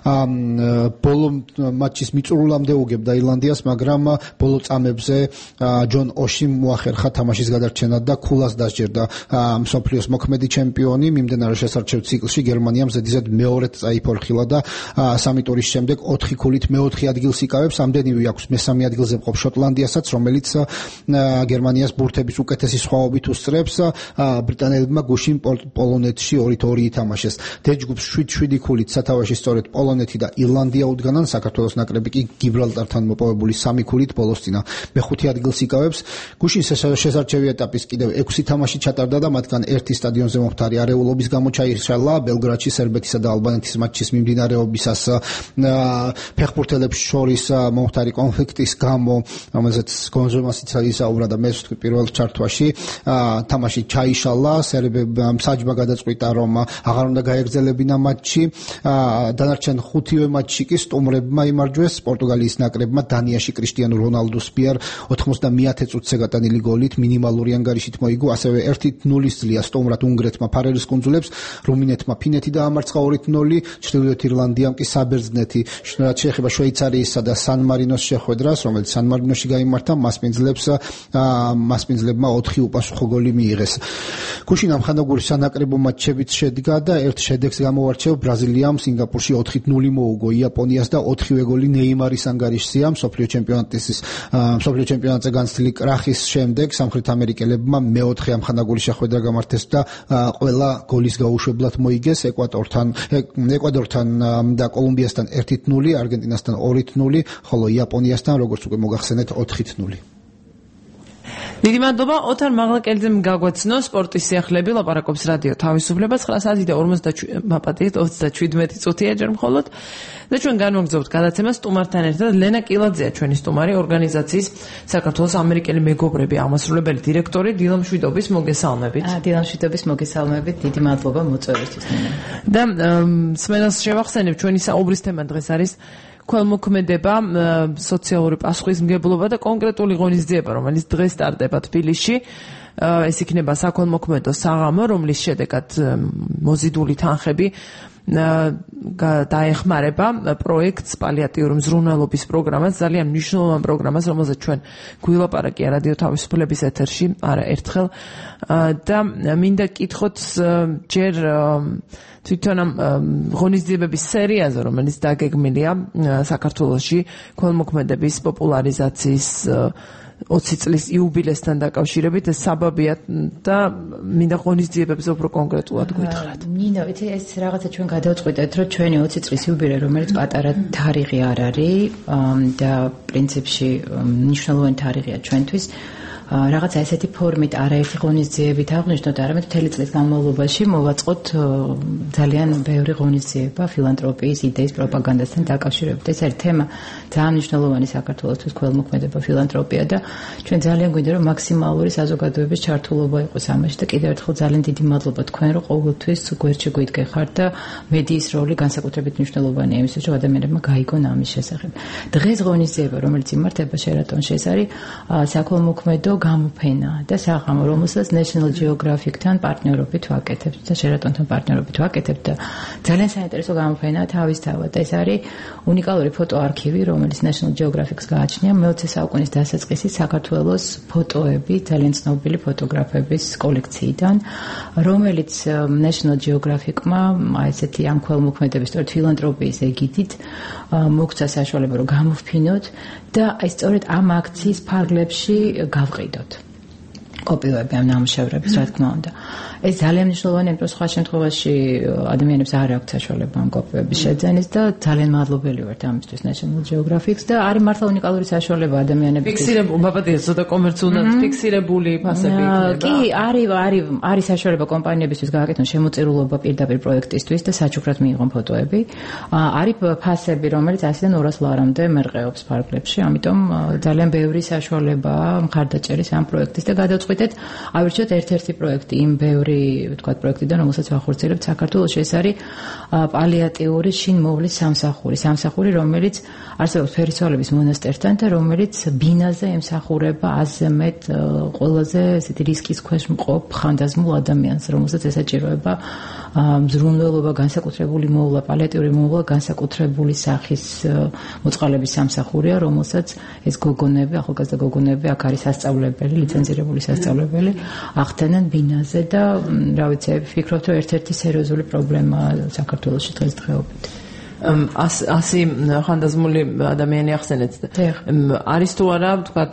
ბოლო მატჩის მიწურულამდე უგებდა ირლანდიას, მაგრამ ბოლო წამებზე ჯონ ოშიმ მოახერხა თამაშის გადარჩენა და ქულას დასჯერდა. მსოფლიოს მოქმედი ჩემპიონი მიმდებარე შესარჩევ ციკლში გერმანიამ ზედიზედ მეორედ წაიფორხილა და 3 ტურის შემდეგ 4 ქულით მე-4 ადგილს იკავებს. ამდენივე აქვს მე-3 ადგილზე მყოფ შოტლანდიასაც, რომელიც გერმანიას ბურთების უკეთესი სხვაობით უსწრებს. ბრიტანელებმა გუშინ პოლონეთში 2-2 ითამაშეს. დეჯგუფს 7-7 ქულით სათავეში სწორედ პოლონეთი და ირლანდია უდგანან. საქართველოს ნაკრები კი გიბრალტართან მოპოვებული 3 ქულით ბოლოსწინა მე-5 ადგილს იკავებს. გუშინ შესარჩევი ეტაპის კიდევ 6 თამაში ჩატარდა და მათგან ერთი სტადიონზე მომხდარი არეულობის გამო ჩაირშალა. ბელგრადში სერბეთისა და ალბანეთის მატჩის მიმდინარეობისას ფეხბურთელებს შორის მომხდარი კონფლიქტის გამო, რომელზეც გონზომასიც ისაუბრა და მე ვთქვი პირველ ჩართვაში, თამაში ჩაიშალა. სერბებმა მსაჯმა გადაწყვიტა, რომ აღარ უნდა გაეგრძელებინა მატჩი. დანარჩენ 5-ვე მატჩში კი სტუმრებმა იმარჯვეს. პორტუგალიის ნაკრებმა დანიაში კრისტიანო რონალდუს მიერ 90 წუთზე გატანილი გოლით მინიმალური ანგარიშით მოიგო. ასევე 1-0 ძლია სტუმრად უნგრეთმა ფარერის კუნძულებს. რუმინეთმა ფინეთი დაამარცხა 2-0. ჩრდილოეთ ირლანდიამ კი საბერძნეთი. რაც შეეხება შვეიცარიისა და სან მარინოს შეხვედრას, რომელიც სან მარინოში გაიმართა, მასპინძლებმა 4 უპასუხო გოლი მიიღეს. გუშინ ამხანაგური სანაკრებო მატჩებით შედგა და ერთ შედეგს გამოვარჩევ. ბრაზილიამ სინგაპურში 4-0 მოუგო იაპონიას და 4-ვე გოლი ნეიმარის ანგარიშზეა. მსოფლიო ჩემპიონატზე განცდილი კრახის შემდეგ სამხრეთ ამერიკელებმა მე-4 ამხანაგური შეხვედრა გამართეს და ყველა გოლის გაუშვებლად მოიგეს. ეკვადორთან და კოლუმბიასთან 1-0, არგენტინასთან 2-0, ხოლო იაპონიასთან, როგორც უკვე მოგახსენეთ, 4-0. დიდი მადლობა ოთარ მაღლაკელიძემ გაგვაცნო სპორტის სიახლეები. ლაპარაკობს რადიო თავისუფლება. 9 საათი და 27 წუთია ჯერ მხოლოდ და ჩვენ განვაგრძობთ გადაცემას სტუმართან ერთად. ლენა კილაძეა ჩვენი სტუმარი, ორგანიზაციის საქართველოს ამერიკელი მეგობრები აღმასრულებელი დირექტორი. დილამშვიდობის, მოგესალმებით. დილამშვიდობის, მოგესალმებით. დიდი მადლობა მოწვევისთვის. და სმენას შევახსენებ, ჩვენი საუბრის თემა დღეს არის ქველმოქმედება, სოციალური პასუხისმგებლობა და კონკრეტული ღონისძიება, რომელიც დღეს სტარტდება თბილისში. ეს იქნება საქველმოქმედო საღამო, რომლის შედეგად მოზიდული თანხები დაეხმარება პროექტს პალიატიური მზრუნველობის პროგრამას, ძალიან მნიშვნელოვან პროგრამას, რომელზეც ჩვენ გვილაპარაკია რადიო თავისუფლების ეთერში არაერთხელ და მინდა კითხოთ ჯერ თვითონ ამ ღონისძიებების სერიაზე, რომელიც დაგეგმილია საქართველოში ქველმოქმედების პოპულარიზაციის 20 წლის იუბილესთან დაკავშირებით ეს საბაბია და მინდა ღონისძიებებზე უფრო კონკრეტულად გითხრათ. ნინო, ეს რაღაცა ჩვენ გადავწყვიტეთ, რომ ჩვენი 20 წლის იუბილე, რომელიც პატარა თარიღი არ არის და პრინციპში მნიშვნელოვანი თარიღია ჩვენთვის. რაღაცა ესეთი ფორმით არაერთი ღონისძიებით აღნიშნოთ, არამედ მთელი წლის განმავლობაში მოვაწყოთ ძალიან ბევრი ღონისძიება ფილანთროპიის იდეის პროპაგანდასთან დაკავშირებით. ეს არის თემა ძალიან მნიშვნელოვანი საქართველოსთვის ქველმოქმედება ფილანთროპია და ჩვენ ძალიან გვინდა რომ მაქსიმალური საზოგადოების ჩართულობა იყოს ამაში და კიდევ ერთხელ ძალიან დიდი მადლობა თქვენ რომ ყოველთვის გვერდში გვიდგეხართ და მედიის როლი განსაკუთრებით მნიშვნელოვანია იმისთვის რომ ადამიანებმა გაიგონ ამის შესახებ. დღეს ღონისძიება რომელიც იმართება შერატონში ეს არის საქველმოქმედო გამოფენა და საღამო, რომელსაც National Geographic-თან პარტნიორობით ვაკეთებთ და შერატონთან პარტნიორობით ვაკეთებთ და ძალიან საინტერესო გამოფენაა თავისთავად. ეს არის უნიკალური ფოტოარქივი, რომელიც National Geographic-ს გააჩნია მე-20 საუკუნის დასაწყისით საქართველოს ფოტოები, ძალიან ცნობილი ფოტოგრაფების კოლექციიდან, რომელიც National Geographic-მა ესეთი ამ ქველმოქმედების სწორედ ფილანთროპიის ეგიდით მოგცა საშუალება რომ გამოვფინოთ და აი სწორედ ამ აქციის ფარგლებში გავყიდოთ კოპიოები ამ ნამუშევრების, რა თქმა უნდა. ეს ძალიან მნიშვნელოვანია, იმიტომ სხვა შემთხვევაში ადამიანებს არ აქვთ საშუალება ამ კოპიოების შეძენის და ძალიან მადლობელი ვართ ამისთვის National Geographic-ს და არის მართლა უნიკალური საშუალება ადამიანებს. ფიქსირებული, ბაბადია, ცოტა კომერციულად ფიქსირებული ფასები იქნება. კი, არის საშუალება კომპანიებისთვის გააკეთონ შემოწირულობა პირდაპირ პროექტისთვის და საჩუქრად მიიღონ ფოტოები. არის ფასები, რომელიც 100-დან 200 ლარამდე მერყეობს ფარგლებში, ამიტომ ძალიან ბევრი საშუალებაა მხარდაჭერის ამ პროექტის და გადავწყვიტეთ ავირჩიოთ ერთ-ერთი პროექტი იმ ბევრი ვთქვათ პროექტიდან, რომელსაც ვახორციელებთ საქართველოში. ეს არის პალიატიური შინმოვლის სამსახური, რომელიც არსებობს ფერისცვალების მონასტერთან და რომელიც ბინაზე ემსახურება 100-ზე მეტ ყველაზე ესეთი რისკის ქვეშ მყოფ ხანდაზმულ ადამიანს, რომელსაც ესაჭიროება მზრუნველობა, განსაკუთრებული მოვლა, პალიატიური მოვლა, განსაკუთრებული სახის მოწყალების სამსახურია, რომელსაც ეს გოგონები, ახალგაზრდა გოგონები, აქ არის სასწავლებელი, ლიცენზირებული სასწავლებელი, ახდენენ ბინაზე და რა ვიცი, ვფიქრობ, რომ ერთ-ერთი სერიოზული პრობლემაა საქართველოში დღესდღეობით. 100 ხანდაზმული ადამიანი ახსენეთ. არის თუ არა, ვთქვათ,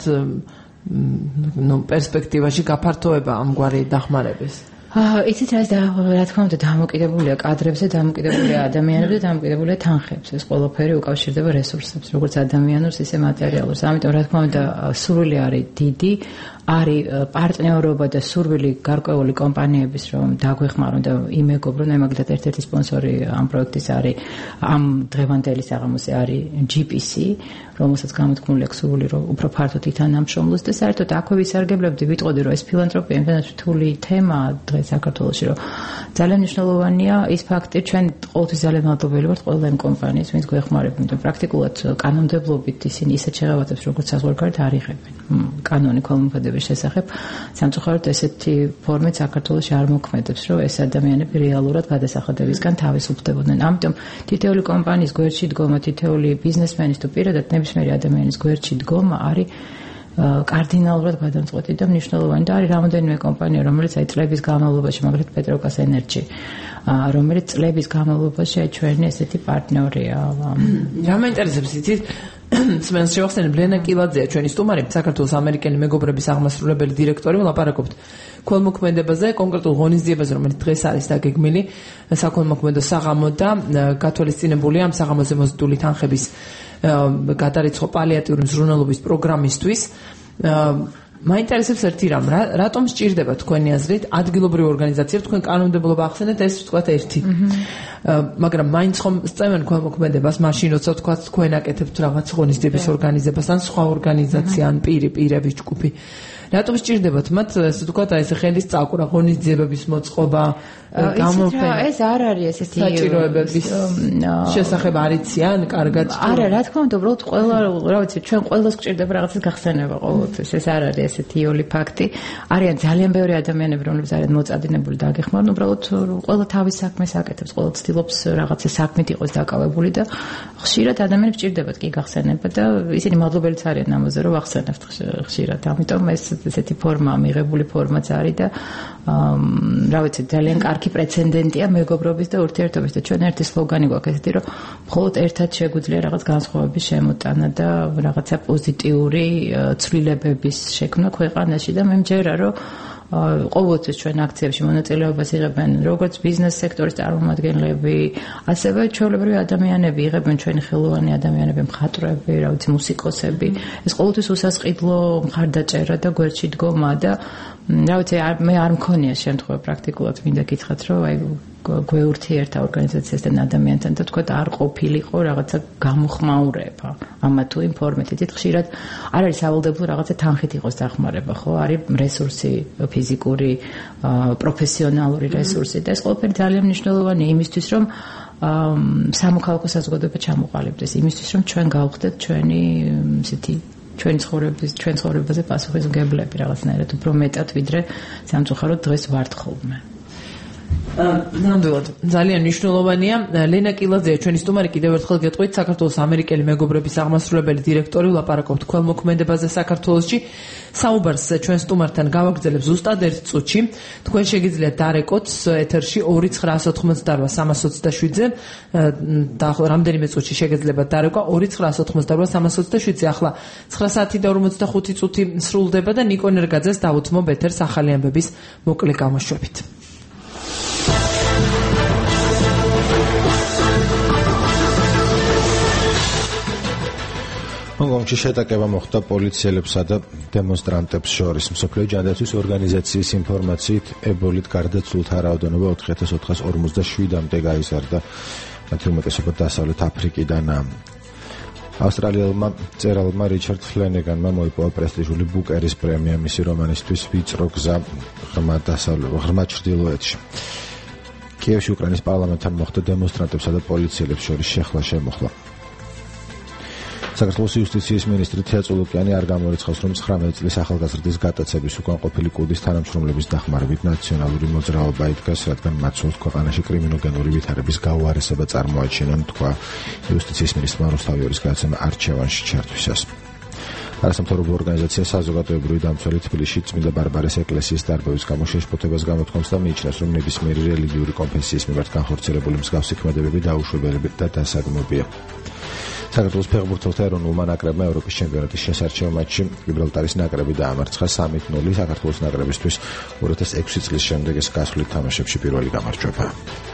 პერსპექტივაში გაფართოება ამგვარი დახმარების? იცით რა თქმა უნდა დამოკიდებულია კადრებზე, დამოკიდებულია ადამიანებზე, დამოკიდებულია თანხებზე. ეს ყველაფერი უკავშირდება რესურსებს, როგორც ადამიანურს, ისე მატერიალურს. ამიტომ რა თქმა უნდა სურვილი არის დიდი, არის პარტნიორობა და სურვილი გარკვეული კომპანიების რომ დაგვეხმარონ და იმეგობრონ, მაგალითად ერთ-ერთი სპონსორი ამ პროექტის არის ამ დღევანდელი საღამოზე არის GPC, რომელსაც გამოთქმული აქვს სურვილი რომ უფრო ფართოდ ითანამშრომლოს და საერთოდ აქვე ვისარგებლებდი, ვიტყოდი რომ ეს ფილანთროპია იმდენად რთული თემაა დღეს საქართველოში, რომ ძალიან მნიშვნელოვანია ის ფაქტი, ჩვენ ყოველთვის ძალიან მადლობელი ვართ ყველა იმ კომპანიას, ვინც გვეხმარება, იმიტომ პრაქტიკულად კანონმდებლობით ისინი ისეთ შეღავათებს როგორც საზღვარგარეთ არ იღებენ. კანონი ქველმოქმედების შესახებ სამწუხაროდ ესეთი ფორმით საქართველოში არ მოქმედებს, რომ ეს ადამიანები რეალურად გადასახადებისგან თავისუფლდებოდნენ. ამიტომ თითოეული კომპანიის გვერდში დგომა, თითოეული ბიზნესმენის თუ პირადად ნებისმიერი ადამიანის გვერდში დგომა არის კარდინალურად გადამწყვეტი და მნიშვნელოვანი და არის რამოდენიმე კომპანია, რომელიც აი წლების განმავლობაში, მაგალითად Petrocas Energy, რომელიც წლების განმავლობაში აი ჩვენი ესეთი პარტნიორია. რა მაინტერესებს იცით? სმენს შევახსენებ ლენა კილაძეა ჩვენი სტუმარი, საქართველოს ამერიკელი მეგობრების აღმასრულებელი დირექტორი, ვლაპარაკობთ ქველმოქმედებაზე, კონკრეტულ ღონისძიებაზე, რომელიც დღეს არის დაგეგმილი, საქველმოქმედო საღამო და გათვალისწინებულია ამ საღამოზე მოზიდული თანხების გადარიცხვა პალიატიური მზრუნველობის პროგრამისთვის. მაინტერესებს ერთი რამ, რატომ სჭირდება თქვენი აზრით ადგილობრივი ორგანიზაცია, თქვენ კანონმდებლობა ახსენეთ, ეს ვთქვათ ერთი. მაგრამ მაინც ხომ სწევენ ქველმოქმედებას, მაშინ როცა ვთქვათ თქვენ აკეთებთ რაღაც ღონისძიების ორგანიზებას ან სხვა ორგანიზაცია ან პირები, ჯგუფი. რატომ სჭირდებათ მათ ესე ვთქვათ აი ეს ხელის წაკვრა, ღონისძიებების მოწყობა, ეს არ არის ესეთი საჭიროებების შესახებ არიციან, კარგად. არა, რა თქმა უნდა, უბრალოდ ყველა, რა ვიცი, ჩვენ ყველას გვჭირდება რაღაცის გახსენება ყოველთვის. ეს არ არის ესეთი იოლი ფაქტი. არიან ძალიან ბევრი ადამიანები, რომლებიც არიან მოწადინებული და აგეხმარონ, უბრალოდ ყველა თავის საქმეს აკეთებს, ყველა ცდილობს რაღაცა საქმით იყოს დაკავებული და ხშირად ადამიანებს სჭირდებათ კი გახსენება და ისინი მადლობელიც არიან ამაზე, რომ ახსენებთ ხშირად. ამიტომ ეს ესეთი ფორმა, მიღებული ფორმაც არის და რა ვიცი, ძალიან კარგი პრეცედენტია მეგობრობის და ურთიერთობის და ჩვენ ერთი სლოგანი გვაქვს ესეთი, რომ მხოლოდ ერთად შეგვიძლია რაღაც განსხვავების შემოტანა და რაღაცა პოზიტიური ცვლილებების შექმნა ქვეყანაში და მე მჯერა, რომ ყოველთვის ჩვენ აქციებში მონაწილეობას იღებენ როგორც ბიზნეს სექტორის წარმომადგენლები, ასევე ჩვეულებრივი ადამიანები, იღებენ ჩვენი ხელოვანი ადამიანები, მხატვრები, რა ვიცი, მუსიკოსები. ეს ყოველთვის უსასყიდლო მხარდაჭერა და გვერდში დგომა და რა ვიცი, მე არ მქონია შემთხვევა პრაქტიკულად მინდა გითხრათ, რომ აი გვეურთიერთა ორგანიზაციასთან ადამიანთან და თქვა არ ყოფილიყო რაღაცა გამოხმაურება ამა თუ იმ ფორმატით. ხშირად არ არის სავალდებულო რაღაცა თანხით იყოს დახმარება, ხო? არის რესურსი, ფიზიკური, პროფესიონალური რესურსი და ეს ყველაფერი ძალიან მნიშვნელოვანია იმისთვის, რომ სამოქალაქო საზოგადოება ჩამოყალიბდეს, იმისთვის, რომ ჩვენ გავხდეთ ჩვენი ისეთი ჩვენ ცხოვრებაზე პასუხისმგებლები რაღაცნაირად უფრო მეტად, ვიდრე სამწუხაროდ დღეს ვართ ხოლმე. ნამდვილად ძალიან მნიშვნელოვანია. ლენა კილაძეა ჩვენი სტუმარი, კიდევ ერთხელ გეტყვით, საქართველოს ამერიკელი მეგობრების აღმასრულებელი დირექტორი, ვლაპარაკობთ ქველმოქმედებაზე საქართველოში. საუბარს ჩვენ სტუმართან გავაგრძელებ ზუსტად 1 წუთში. თქვენ შეგიძლიათ დარეკოთ ეთერში 298-327-ზე და რამდენიმე წუთში შეგიძლიათ დარეკვა 298-327-ზე. ახლა 9 საათი და 45 წუთი სრულდება და ნიკო ნერგაძეს დავუთმობ ეთერს ახალი ამბების მოკლე გამოშვებით. ჰონგ-კონგში შეტაკება მოხდა პოლიციელებსა და დემონსტრანტებს შორის. მსოფლიო ჯანდაცვის ორგანიზაციის ინფორმაციით, ებოლით გარდაცვლილთა რაოდენობა 4447-მდე გაიზარდა, მათი უმეტესობა დასავლეთ აფრიკიდან. ავსტრალიელმა მწერალმა რიჩარდ ფლენეგანმა მოიპოვა პრესტიჟული ბუკერის პრემია მისი რომანისთვის ვიწრო გზა ღრმა ჩრდილოეთში. კიევში უკრაინის პარლამენტთან მოხდა დემონსტრანტებსა და პოლიციელებს შორის შეხლა-შემოხლა. საქართველოს იუსტიციის მინისტრი თეა წულუკიანი არ გამორიცხავს, რომ 19 წლის ახალგაზრდის გატაცების უკან ყოფილი კუდის თანამშრომლების დახმარებით ნაციონალური მოძრაობა იდგას, რადგან მათ სურს ქვეყანაში კრიმინოგენური ვითარების გაუარესება წარმოაჩინონ, თქვა იუსტიციის მინისტრმა რუსთავიორის გადაცემა არჩევანში ჩართვისას. არასამთავრობო ორგანიზაცია საზოგადოებრივი დამცველი თბილისში წმინდა ბარბარეს ეკლესიის დარბევის გამო შეშფოთებას გამოთქვამს და მიიჩნევს, რომ ნებისმიერი რელიგიური კონფესიის მიმართ განხორციელებული მსგავსი ქმედებები დაუშვებელი და დასაგმობია. საქართველოს ფეხბურთელთა ეროვნულმა ნაკრებმა ევროპის ჩემპიონატის შესარჩევ მატჩში გიბრალტარის ნაკრები დაამარცხა 3-0 საქართველოს ნაკრებისთვის 2006 წლის შემდეგ ეს გასვლით თამაშებში პირველი გამარჯვება.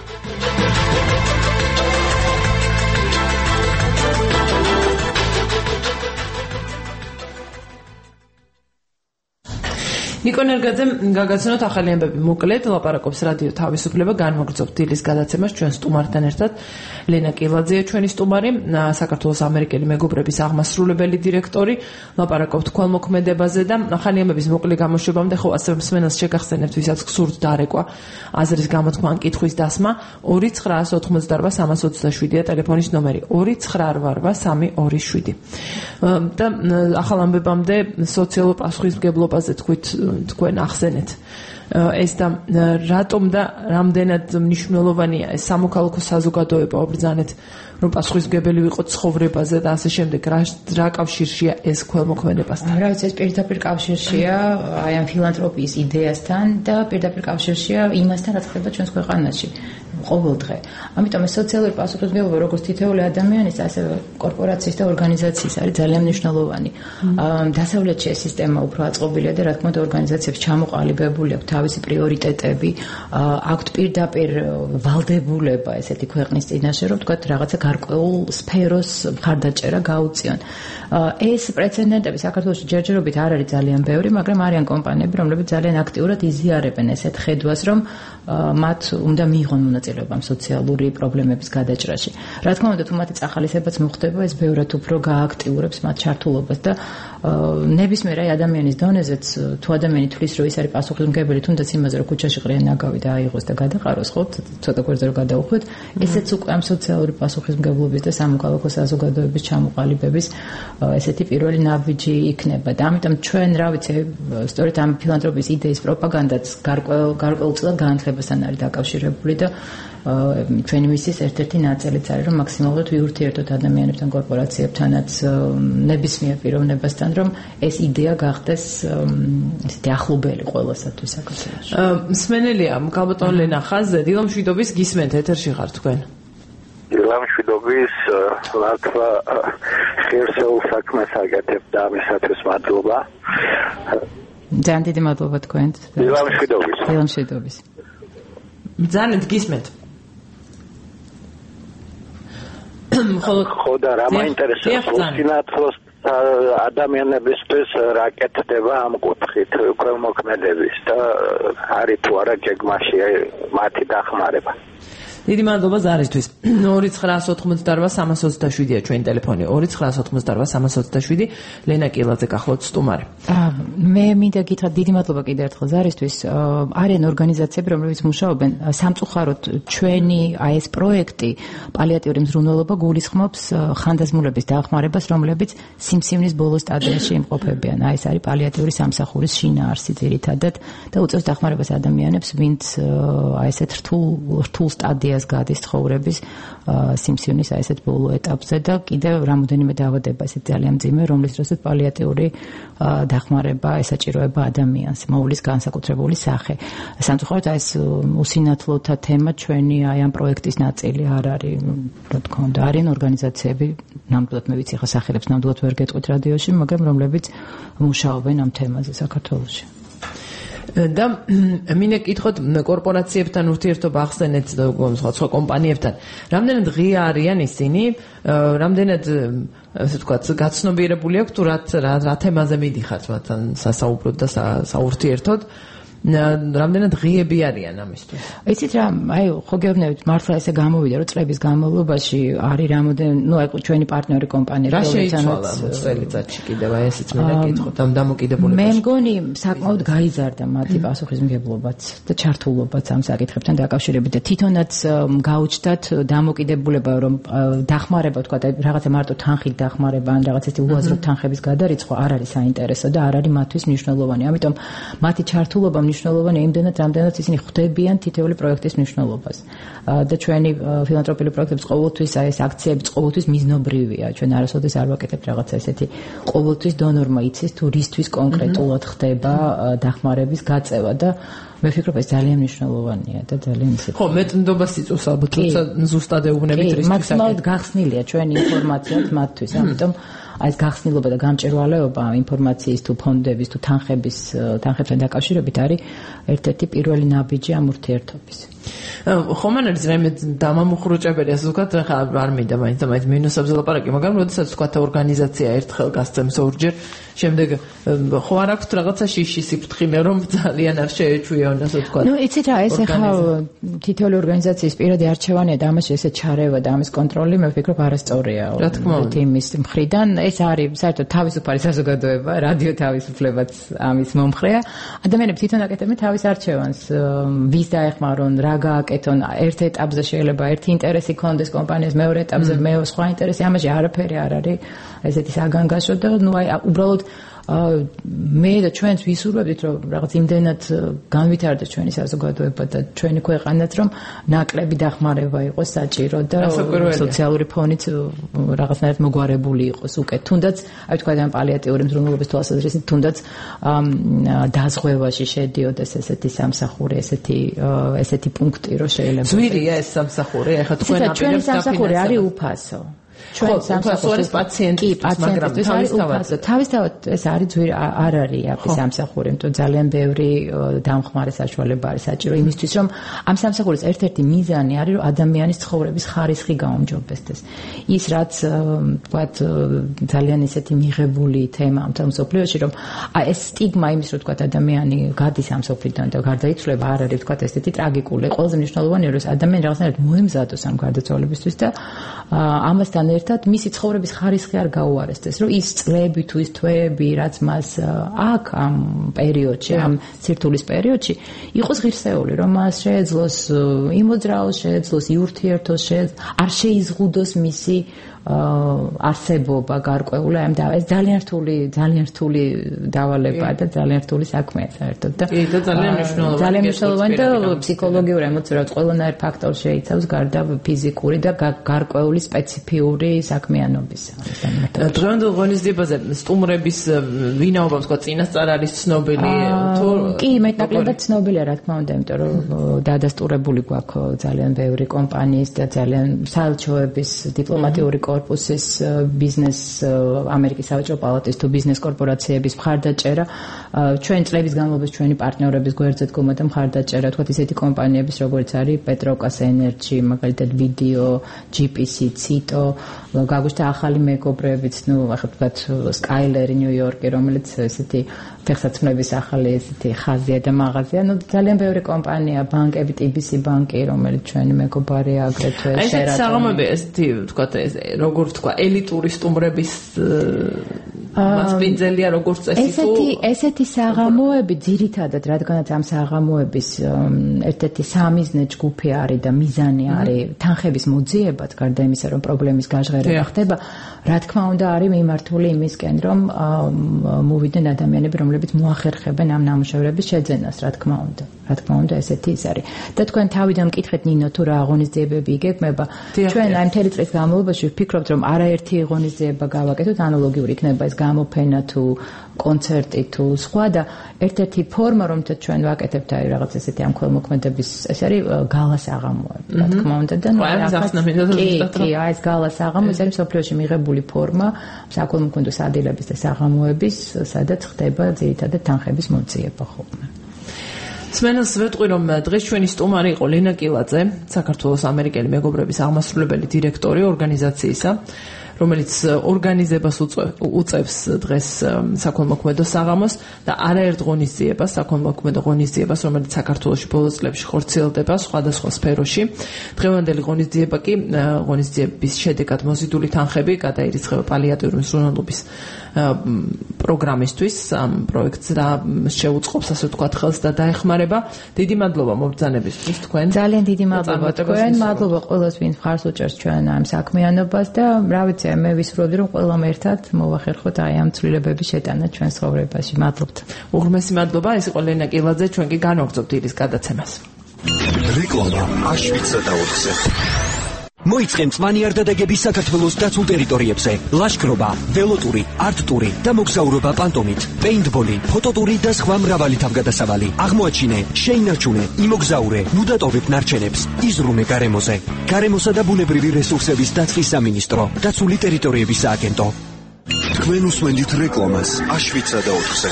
ნიკო ნერგაძემ გაგაცნოთ ახალი ამბები მოკლედ, ლაპარაკობს რადიო თავისუფლება, განმოგრძობთ დილის გადაცემას ჩვენ სტუმართან ერთად. ლენა კილაძეა ჩვენი სტუმარი, საქართველოს ამერიკელი მეგობრების აღმასრულებელი დირექტორი, ლაპარაკობთ ქველმოქმედებაზე და ახალი ამბების მოკლე გამოშვებამდე ხო ასევე მსმენელს შეგახსენებთ, ვისაც გსურთ დარეკვა, აზრის გამოთქმა ან კითხვის დასმა 2988327-ია ტელეფონის ნომერი 2988327. და ახალ ამბებამდე სოციალურ პასუხისმგებლობაზე თქვენ ახსენეთ ეს და რატომ და რამდენად მნიშვნელოვანია ეს სამოქალაქო საზოგადოება ობრძანეთ, რომ პასუხისმგებელი ვიყოთ ცხოვრებაზე და ასე შემდეგ, რა კავშირშია ეს ქველმოქმედებასთან? რა ვიცი, ეს პირდაპირ კავშირშია აი ამ ფილანთროპიის იდეასთან და პირდაპირ კავშირშია იმასთან, რაც ხდება ჩვენს ქვეყანაში ყოველ დღე. ამიტომ ეს სოციალური პასუხისმგებლობა როგორც თითოეული ადამიანის, ასევე კორპორაციის და ორგანიზაციის არის ძალიან მნიშვნელოვანი. დასავლეთში ეს სისტემა უფრო აწყობილია და რა თქმა უნდა ორგანიზაციებს ჩამოყალიბებული აქვს თავისი პრიორიტეტები, აქვთ პირდაპირ ვალდებულება ესეთი ქვეყნის წინაშე, რომ თქვა რაღაცა გარკვეულ სფეროს მხარდაჭერა გაუწიონ. ეს პრეცედენტები საქართველოში ჯერჯერობით არ არის ძალიან ბევრი, მაგრამ არიან კომპანიები, რომლებიც ძალიან აქტიურად იზიარებენ ესეთ ხედვას, რომ მათ უნდა მიიღონ მონაწილეობა მონაწილეობამ სოციალური პრობლემების გადაჭრაში. Რა თქმა უნდა, თუ მათი წახალისებაც მოხდება, ეს ბევრად უფრო გააქტიურებს მათ ჩართულობას და ნებისმიერ ადამიანის დონეზეც თუ ადამიანი თვლის, რომ ის არის პასუხისმგებელი თუნდაც იმაზე, რომ ქუჩაში ყრიან ნაგავი და აიღოს და გადაყაროს, ხო, ცოტა გვერდზე რომ გადაუხვით, ესეც უკვე ამ სოციალური პასუხისმგებლობის და სამოქალაქო საზოგადოების ჩამოყალიბების ესეთი პირველი ნაბიჯი იქნება. და ამიტომ ჩვენ, რა ვიცი, სწორედ ამ ფილანთროპიის იდეის პროპაგანდაც გარკვეულწილად განათლებასთან არის დაკავშირებული და ჩვენი მისიის ერთ-ერთი ნაწილიც არის, რომ მაქსიმალურად ვიურთიერთოთ ადამიანებთან, კორპორაციებთანაც, ნებისმიერ პიროვნებასთან, რომ ეს იდეა გახდეს ესეთი ახლობელი ყველასათვის საქართველოში. მსმენელია, გალბატონ ლენა ხაზზე, დილამშვიდობის გისმენთ, ეთერში ხარ თქვენ. დილამშვიდობის, ლატვა ხერხეულ საქმეს აკეთებ და ამისათვის მადლობა. ძალიან დიდი მადლობა თქვენთ. დილამშვიდობის. დილამშვიდობის. ძალიან გისმენთ. ხო და რა მაინტერესებს სინათლოს ადამიანებისთვის რა კეთდება ამ კუთხით ქველმოქმედების და არის თუ არა გეგმაში მათი დახმარება. დიდი მადლობა ზარისთვის. 2988327-ია ჩვენი ტელეფონი. 2988327. ლენა კილაძე გახლავთ სტუმარი. მე მინდა გითხრათ დიდი მადლობა კიდევ ერთხელ ზარისთვის. არიან ორგანიზაციები, რომლებიც მუშაობენ სამწუხაროდ ჩვენი აი ეს პროექტი პალიატიური მზრუნველობა გულისხმობს ხანდაზმულების დახმარებას, რომლებიც სიმსივნის ბოლო სტადიაში იმყოფებიან. აი ეს არის პალიატიური სამსახურის შინაარსი ძირითადად და უწევს დახმარებას ადამიანებს, ვინც აი ესეთ რთულ სტადიაში გადის ცხოვრების სიმსივნის აი ესეთ ბოლო ეტაპზე და კიდევ რამოდენიმე დაავადება ესეთ ძალიან მძიმე, რომლის დროსაც პალიატიური დახმარება ესაჭიროება ადამიანს, მოვლის განსაკუთრებული სახე. სამწუხაროდ აი ეს უსინათლოთა თემა ჩვენი აი ამ პროექტის ნაწილი არ არის, რა თქმა უნდა, არიან ორგანიზაციები, ნამდვილად მე ვიცი, ხა სახელებს ნამდვილად ვერ გეტყვით რადიოში, მაგრამ რომლებიც მუშაობენ ამ თემაზე საქართველოში. და მინდა გითხოთ კორპორაციებთან ურთიერთობა ახსენეთ სხვა კომპანიებთან. რამდენად ღია არიან ისინი, რამდენად ასე ვთქვათ, გაცნობიერებული აქვს თუ რა თემაზე მიდიხართ მათთან სასაუბროდ და საურთიერთოდ. რამდენად ღიები არიან ამისთვის. იცით რა, აი ხო გეუბნებით, მართლა ესე გამოვიდა, რომ წლების განმავლობაში არის რამოდენ, აი ჩვენი პარტნიორი კომპანია, რა შეიცვალა წელიწადში კიდევ აი ესეც მინდა გითხოთ ამ დამოკიდებულებაში. მე მგონი საკმაოდ გაიზარდა მათი პასუხისმგებლობაც და ჩართულობაც ამ საკითხებთან დაკავშირებით და თვითონაც გაუჩნდათ დამოკიდებულება, რომ დახმარება, თქვა, რაღაცა მარტო თანხით დახმარება ან რაღაც ესეთი უაზრო თანხების გადარიცხვა არ არის საინტერესო და არ არის მათთვის მნიშვნელოვანი. ამიტომ მათი ჩართულობა მნიშვნელოვანი იმდენად, რამდენად ისინი ხვდებიან თითოეული პროექტის მნიშვნელობას. და ჩვენი ფილანთროპიული პროექტების ყოველთვის აი ეს აქციები ყოველთვის მიზნობრივია. ჩვენ არასოდეს არ ვაკეთებთ რაღაცა ესეთი ყოველთვის დონორმა იცის თუ რისთვის კონკრეტულად ხდება დახმარების გაწევა და მე ვფიქრობ ეს ძალიან მნიშვნელოვანია და ძალიან ისეთი. ხო, მეტნდობას იწვევს ალბათ, როცა ზუსტად ეუბნებით რისთვის. მაქსიმალურად გახსნილია ჩვენი ინფორმაციაც მათთვის, ამიტომ აი ეს გახსნილობა და გამჭვირვალეობა ინფორმაციის თუ ფონდების თუ თანხებთან დაკავშირებით არის ერთ-ერთი პირველი ნაბიჯი ამ ურთიერთობის. ხომ არ არის რაიმე დამამუხრუჭებელი, ასე ვთქვათ, ხა არ მინდა მაინც მინუსებზე ლაპარაკი, მაგრამ როდესაც ვთქვათ ორგანიზაცია ერთხელ გასცემს ორჯერ, შემდეგ ხო არ აქვს რაღაცა შიში სიფრთხილე, რომ ძალიან არ შეეჩვიონ, ასე ვთქვათ. ნუ იცით რა, ეს ახლა თითოეული ორგანიზაციის პირადი არჩევანია და ამაში ესე ჩარევა და ამის კონტროლი მე ვფიქრობ არასწორია. რა თქმა უნდა, იმის მხრიდან ეს არის საერთოდ თავისუფალი საზოგადოება, რადიო თავისუფლებაც ამის მომხრეა. ადამიანები თვითონ აკეთებენ თავის არჩევანს, ვის დაეხმარონ, რა გააკეთონ, ერთ ეტაპზე შეიძლება ერთი ინტერესი კონდეს კომპანიას, მეორე ეტაპზე სხვა ინტერესი, ამაში არაფერი არ არის ესეთი საგანგაშო და ნუ აი უბრალოდ მე და ჩვენც ვისურვებთ, რომ რაღაც იმდენად განვითარდეს ჩვენი საზოგადოება და ჩვენი ქვეყანაც, რომ ნაკლები დახმარება იყოს საჭირო და სოციალური ფონიც რაღაცნაირად მოგვარებული იყოს უკეთ. თუნდაც, აი თქვა და პალიატიური მზრუნველობის თვალსაზრისით, თუნდაც დაზღვევაში შედიოდეს ესეთი სამსახური, ესეთი პუნქტი, რომ შეიძლება. ძვირია ეს სამსახური, ახლა თქვენ აპირებთ ჩვენი სამსახური არის უფასო. ჩვენ სამსახურის პაციენტის, მაგრამ თავისთავად ეს არის ძვირი არ არის აფის სამსახური, იმიტომ ძალიან ბევრი დამხმარე საშუალება არის საჭირო იმისთვის, რომ ამ სამსახურის ერთ-ერთი მიზანი არის, რომ ადამიანის ცხოვრების ხარისხი გაუმჯობესდეს. ის რაც ვთქვათ ძალიან ისეთი მიღებული თემა ამ მსოფლიოში, რომ ეს სტიგმა იმის, რომ ვთქვათ ადამიანი გადის ამ მსოფლიოდან და გარდაიცვლება, არ არის ვთქვათ ესეთი ტრაგიკული. ყველაზე მნიშვნელოვანია, რომ ადამიანი რაღაცნაირად მოემზადოს ამ გარდაცვალებისთვის და ამასთან ერთად მისი ცხოვრების ხარისხი არ გაუარესდეს, რომ ის წლები თუ ის თვეები, რაც მას აქ ამ პერიოდში, ამ სირთულის პერიოდში, იყოს ღირსეული, რომ მას შეეძლოს იმოძრაოს, შეეძლოს იურთიერთოს, არ შეიზღუდოს მისი არსებობა გარკვეული, ამ და ეს ძალიან რთული დავალებაა და ძალიან რთული საქმეა საერთოდ და ძალიან მნიშვნელოვანი და ფსიქოლოგიური ემოციურად ყველანაირ ფაქტორს შეიცავს გარდა ფიზიკური და გარკვეული სპეციფიური საქმიანობის. დღევანდელ ღონისძიებაზე სტუმრების ვინაობა თქვა წინასწარ არის ცნობილი თუ კი მეტნაკლებად ცნობილია რა თქმა უნდა, იმიტომ რომ დადასტურებული გვაქვს ძალიან ბევრი კომპანიის და ძალიან საელჩოების დიპლომატიური კორპუსის ბიზნეს ამერიკის საბჭო პალატის თუ ბიზნეს კორპორაციების მხარდაჭერა ჩვენ წლების განმავლობაში ჩვენი პარტნიორების გვერდზე დგომოდა მხარდაჭერა თქვათ ისეთი კომპანიების როგორც არის პეტროკას ენერჯი მაგალითად ვიდეო GPC ციტო გაგუშთა ახალი მეგობრებიც ნუ ახლა თქვათ სკაილერი ნიუ-იორკი რომელიც ესეთი ფეხსაცმლების ახალი ესეთი ხაზია და მაღაზია ნუ ძალიან ბევრი კომპანია ბანკები TBC ბანკი რომელიც ჩვენი მეგობარია აგრეთვე შერატონი ეს საღამოები ესეთი თქვათ როგორ თქვა ელიტური სტუმრების მასპინძელია როგორც წესი ესეთი საღამოები ძირითადად რადგანაც ამ საღამოების ერთ-ერთი სამიზნე ჯგუფი არის და მიზანი არის თანხების მოძიებაც გარდა იმისა რომ პრობლემის გაჟღერება ხდება რა თქმა უნდა არის მიმართული იმისკენ რომ მოვიდნენ ადამიანები რომლებიც მოახერხებენ ამ ნამუშევრების შეძენას რა თქმა უნდა ესეთი ის არის და თქვენ თავიდან მკითხეთ ნინო თუ რა აღონისძიებები იგეგმება ჩვენ აი მთელი წლის განმავლობაში ვფიქრობთ რომ არაერთი ღონისძიება გავაკეთოთ ანალოგიური იქნება ეს გამოფენა თუ კონცერტი თუ სხვა და ერთ-ერთი ფორმა რომელთაც ჩვენ ვაკეთებთ აი რაღაც ესეთი ამ ქველმოქმედების ეს არის გალა საღამოები რა თქმა უნდა და ნუ ეს გალა საღამო ეს არის მსოფლიოში მიღებული ფორმა საქველმოქმედო სადილების და საღამოების სადაც ხდება ძირითადად თანხების მოძიება ხოლმე სმენელს ვეტყვი რომ დღეს ჩვენი სტუმარი იყო ლენა კილაძე საქართველოს ამერიკელი მეგობრების აღმასრულებელი დირექტორი ორგანიზაციისა რომელიც ორგანიზებას უწევს დღეს საქველმოქმედო საღამოს და არაერთ ღონისძიებას, საქველმოქმედო ღონისძიებას, რომელიც საქართველოში ბოლო წლებში ხორციელდება სხვადასხვა სფეროში. დღევანდელი ღონისძიება კი ღონისძიების შედეგად მოზიდული თანხები გადაირიცხება პალიატიური მსვლელობის პროგრამისთვის ამ პროექტს და შეუწყობს ასე ვთქვათ ხელს და დაეხმარება. დიდი მადლობა მობრძანებისთვის თქვენ. ძალიან დიდი მადლობა თქვენ. მადლობა ყველას ვინც მხარს უჭერს ჩვენ ამ საქმიანობას და რა ვიცი მე ვისურვებდი რომ ყველამ ერთად მოვახერხოთ აი ამ ცვლილებების შეტანა ჩვენ ცხოვრებაში. მადლობთ. უღრმესი მადლობა. ეს იყო ლენა კილაძე, ჩვენ კი განვაგრძობთ ირის გადაცემას. რეკლამა აშვიცა და 4-ზე. მოიწყენ მწვანე არდადეგების საქართველოს დაცულ ტერიტორიებზე. ლაშქრობა, ველოტური, არტ-ტური და მოგზაურობა პანტომით, პეინტბოლი, ფოტოტური და სხვა მრავალი თავგადასავალი. აღმოაჩინე, შეინარჩუნე, იმოგზაურე, ნუ დატოვებ ნარჩენებს. იზრუნე გარემოზე. გარემოსა და ბუნებრივი რესურსების დაცვის სამინისტრო, დაცული ტერიტორიების სააგენტო. თქვენ უსმენთ რეკლამას აშვიცა და 4-ზე.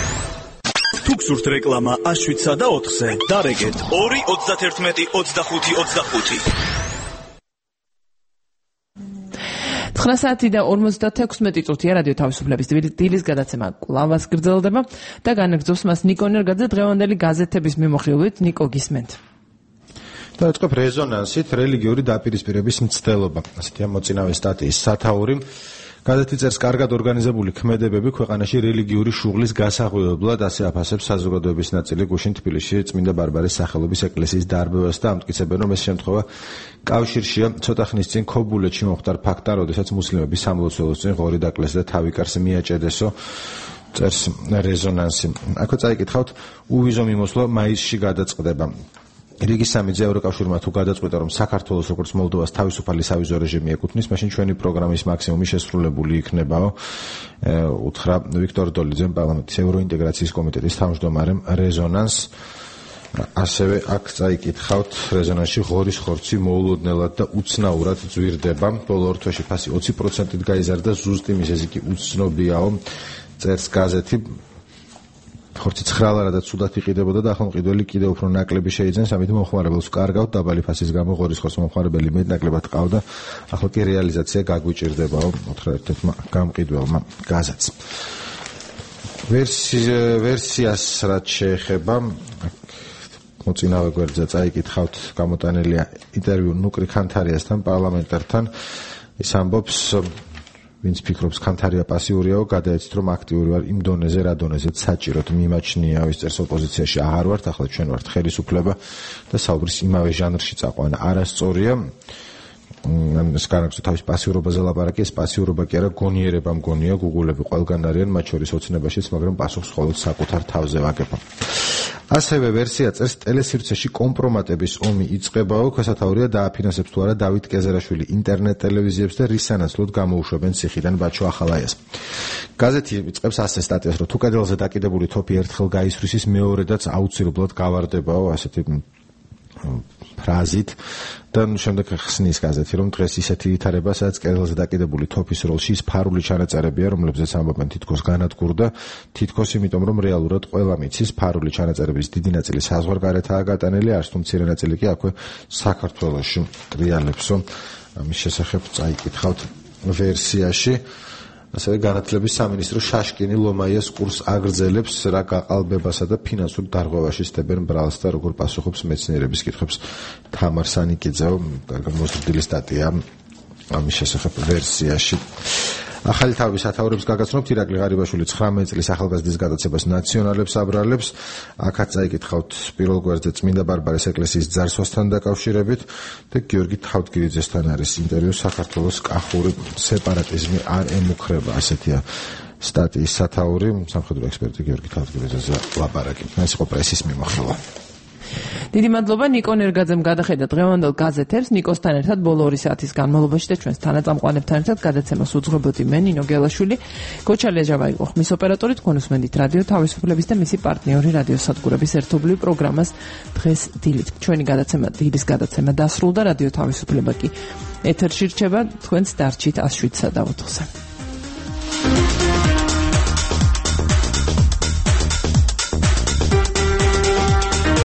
თუ გსურთ რეკლამა აშვიცა და 4-ზე, დარეგეთ 2 31 25 25. 9 საათი და 56 წუთია რადიო თავისუფლების დილის გადაცემა კვლავაც გრძელდება და განაგრძობს მას ნიკო ნერგაძე დღევანდელი გაზეთების მიმოხილვით. ნიკო, გისმენთ. დავიწყებ რეზონანსით რელიგიური დაპირისპირების მცდელობა. ასეთია მოწინავე სტატიის სათაური. გაზეთი წერს კარგად ორგანიზებული ქმედებები ქვეყანაში რელიგიური შუღლის გასაღვივებლად ასე აფასებს საზოგადოების ნაწილი გუშინ თბილისში წმინდა ბარბარეს სახელობის ეკლესიის დარბევას და ამტკიცებენ რომ ეს შემთხვევა კავშირშია ცოტა ხნის წინ ქობულეთში მოხდა ფაქტთან, როდესაც მუსლიმები სამლოცველოს წინ ღორი დაკლეს და თავიკარს მიაჭედესო. წერს რეზონანსი. აქ წაიკითხავთ უვიზო მიმოსვლა მაისში გადაწყდება. რიგი სამიძე ევროკავშირმა თუ გადაწყვიტა რომ საქართველოს როგორც მოლდოვას თავისუფალი სავიზო რეჟიმი ეკუთვნის, მაშინ ჩვენი პროგრამის მაქსიმუმი შესრულებული იქნებაო. უთხრა ვიქტორ დოლიძემ პარლამენტის ევროინტეგრაციის კომიტეტის თავმჯდომარემ რეზონანს. ასევე აქ წაიკითხავთ რეზონანსში ღორის ხორცი მოულოდნელად და უცნაურად ძვირდება. ბოლო ორ თვეში ფასი 20%-ით გაიზარდა, ზუსტი მიზეზი კი უცნობიაო. წერს გაზეთი. ხორცი ცხრალარა და ცუდად იყიდებოდა და ახლა მყიდველი კიდევ უფრო ნაკლები შეიძენს, ამით მომხმარებელს კარგავთ დაბალი ფასის გამო ღორის ხორცს მომხმარებელი მეტნაკლებად ყავდა. ახლა კი რეალიზაცია გაგვიჭირდებაო 91-მა გამყიდველმა გაზეთს. ვერსიას რაც შეეხება მოწინავე გვერდზე წაიკითხავთ, გამოტანილია ინტერვიუ ნუკრი ქანთარიასთან, პარლამენტართან. ის ამბობს, ვინც ფიქრობს ქანთარია პასიურიაო, გადაეცით რომ აქტიური ვარ იმ დონეზე, რა დონეზეც საჭიროდ მიმაჩნია, ის წერს ოპოზიციაში აღარ ვართ, ახლა ჩვენ ვართ ხელისუფლება და საუბრის იმავე ჟანრში წაყვანა არასწორია. ეს განაგზო თავის პასიურობაზე ლაპარაკი, ეს პასიურობა კი არა, გონიერება მგონია, გუგულები ყველგან არიან, მათ შორის ოცნებაშიც, მაგრამ პასუხს მხოლოდ საკუთარ თავზე ვაგებო. ასევე ვერსია წერს, ტელესივრცეში კომპრომატების ომი იწყებაო, ქვესათაურია დააფინანსებს თუ არა დავით კეზერაშვილი ინტერნეტ ტელევიზიებს და რის სანაცვლოდ გამოუშვებენ ციხიდან ბაჩო ახალაიას. გაზეთი იწყებს ასე სტატიას, რომ თუ კედელზე დაკიდებული თოფი ერთხელ გაისვრის, ის მეორედაც აუცილებლად გავარდებაო, ასეთი ფრაზით და შემდეგ ხსნის გაზეთი, რომ დღეს ისეთი ვითარება, სადაც კედელზე დაკიდებული თოფის როლში ის ფარული ჩანაწერებია, რომლებზეც ამბობენ თითქოს განადგურდა, თითქოს იმიტომ, რომ რეალურად ყველა მიცის ფარული ჩანაწერების დიდი ნაწილი საზღვარგარეთაა გატანილი, არც თუ მცირე ნაწილი კი აქვე საქართველოში ტრიალებსო. ამის შესახებ წაიკითხავთ ვერსიაში. ასევე განათლების სამინისტრო შაშკინი ლომაიას კურსს აგრძელებს, რა გაყალბებასა და ფინანსურ დარღვევაში სდებენ ბრალს და როგორ პასუხობს მეცნიერების კითხვებს თამარ სანიკიძეო, გამოზრდილი სტატია ამის შესახებ ვერსიაში. ახალი თავის სათაურებს გაგაცნობთ, ირაკლი ღარიბაშვილი 19 წლის ახალგაზრდის გადაცებას ნაციონალებს აბრალებს. აქაც წაიკითხავთ პირველ გვერდზე წმინდა ბარბარეს ეკლესიის ძარცვასთან დაკავშირებით და გიორგი თავდგირიძესთან არის ინტერვიუ, საქართველოს კახური სეპარატიზმი არ ემუქრება, ასეთია სტატიის სათაური, სამხედრო ექსპერტი გიორგი თავდგირიძეზე ლაპარაკი. ეს იყო პრესის მიმოხილვა. დიდი მადლობა ნიკო ნერგაძემ გადახედა დღევანდელ გაზეთებს. ნიკოსთან ერთად ბოლო 2 საათის განმავლობაში და ჩვენს თანაწამყვანებთან ერთად გადაცემას უძღვებოდი მე ნინო გელაშვილი. გოჩა ლეჟავა იყო ხმის ოპერატორი, თქვენ უსმენთ რადიო თავისუფლების და მისი პარტნიორი რადიო სადგურების ერთობლივ პროგრამას დღეს დილით. ჩვენი გადაცემა დილის გადაცემა დასრულდა, რადიო თავისუფლება კი ეთერში რჩება, თქვენც დარჩით 107 და 4-ზე.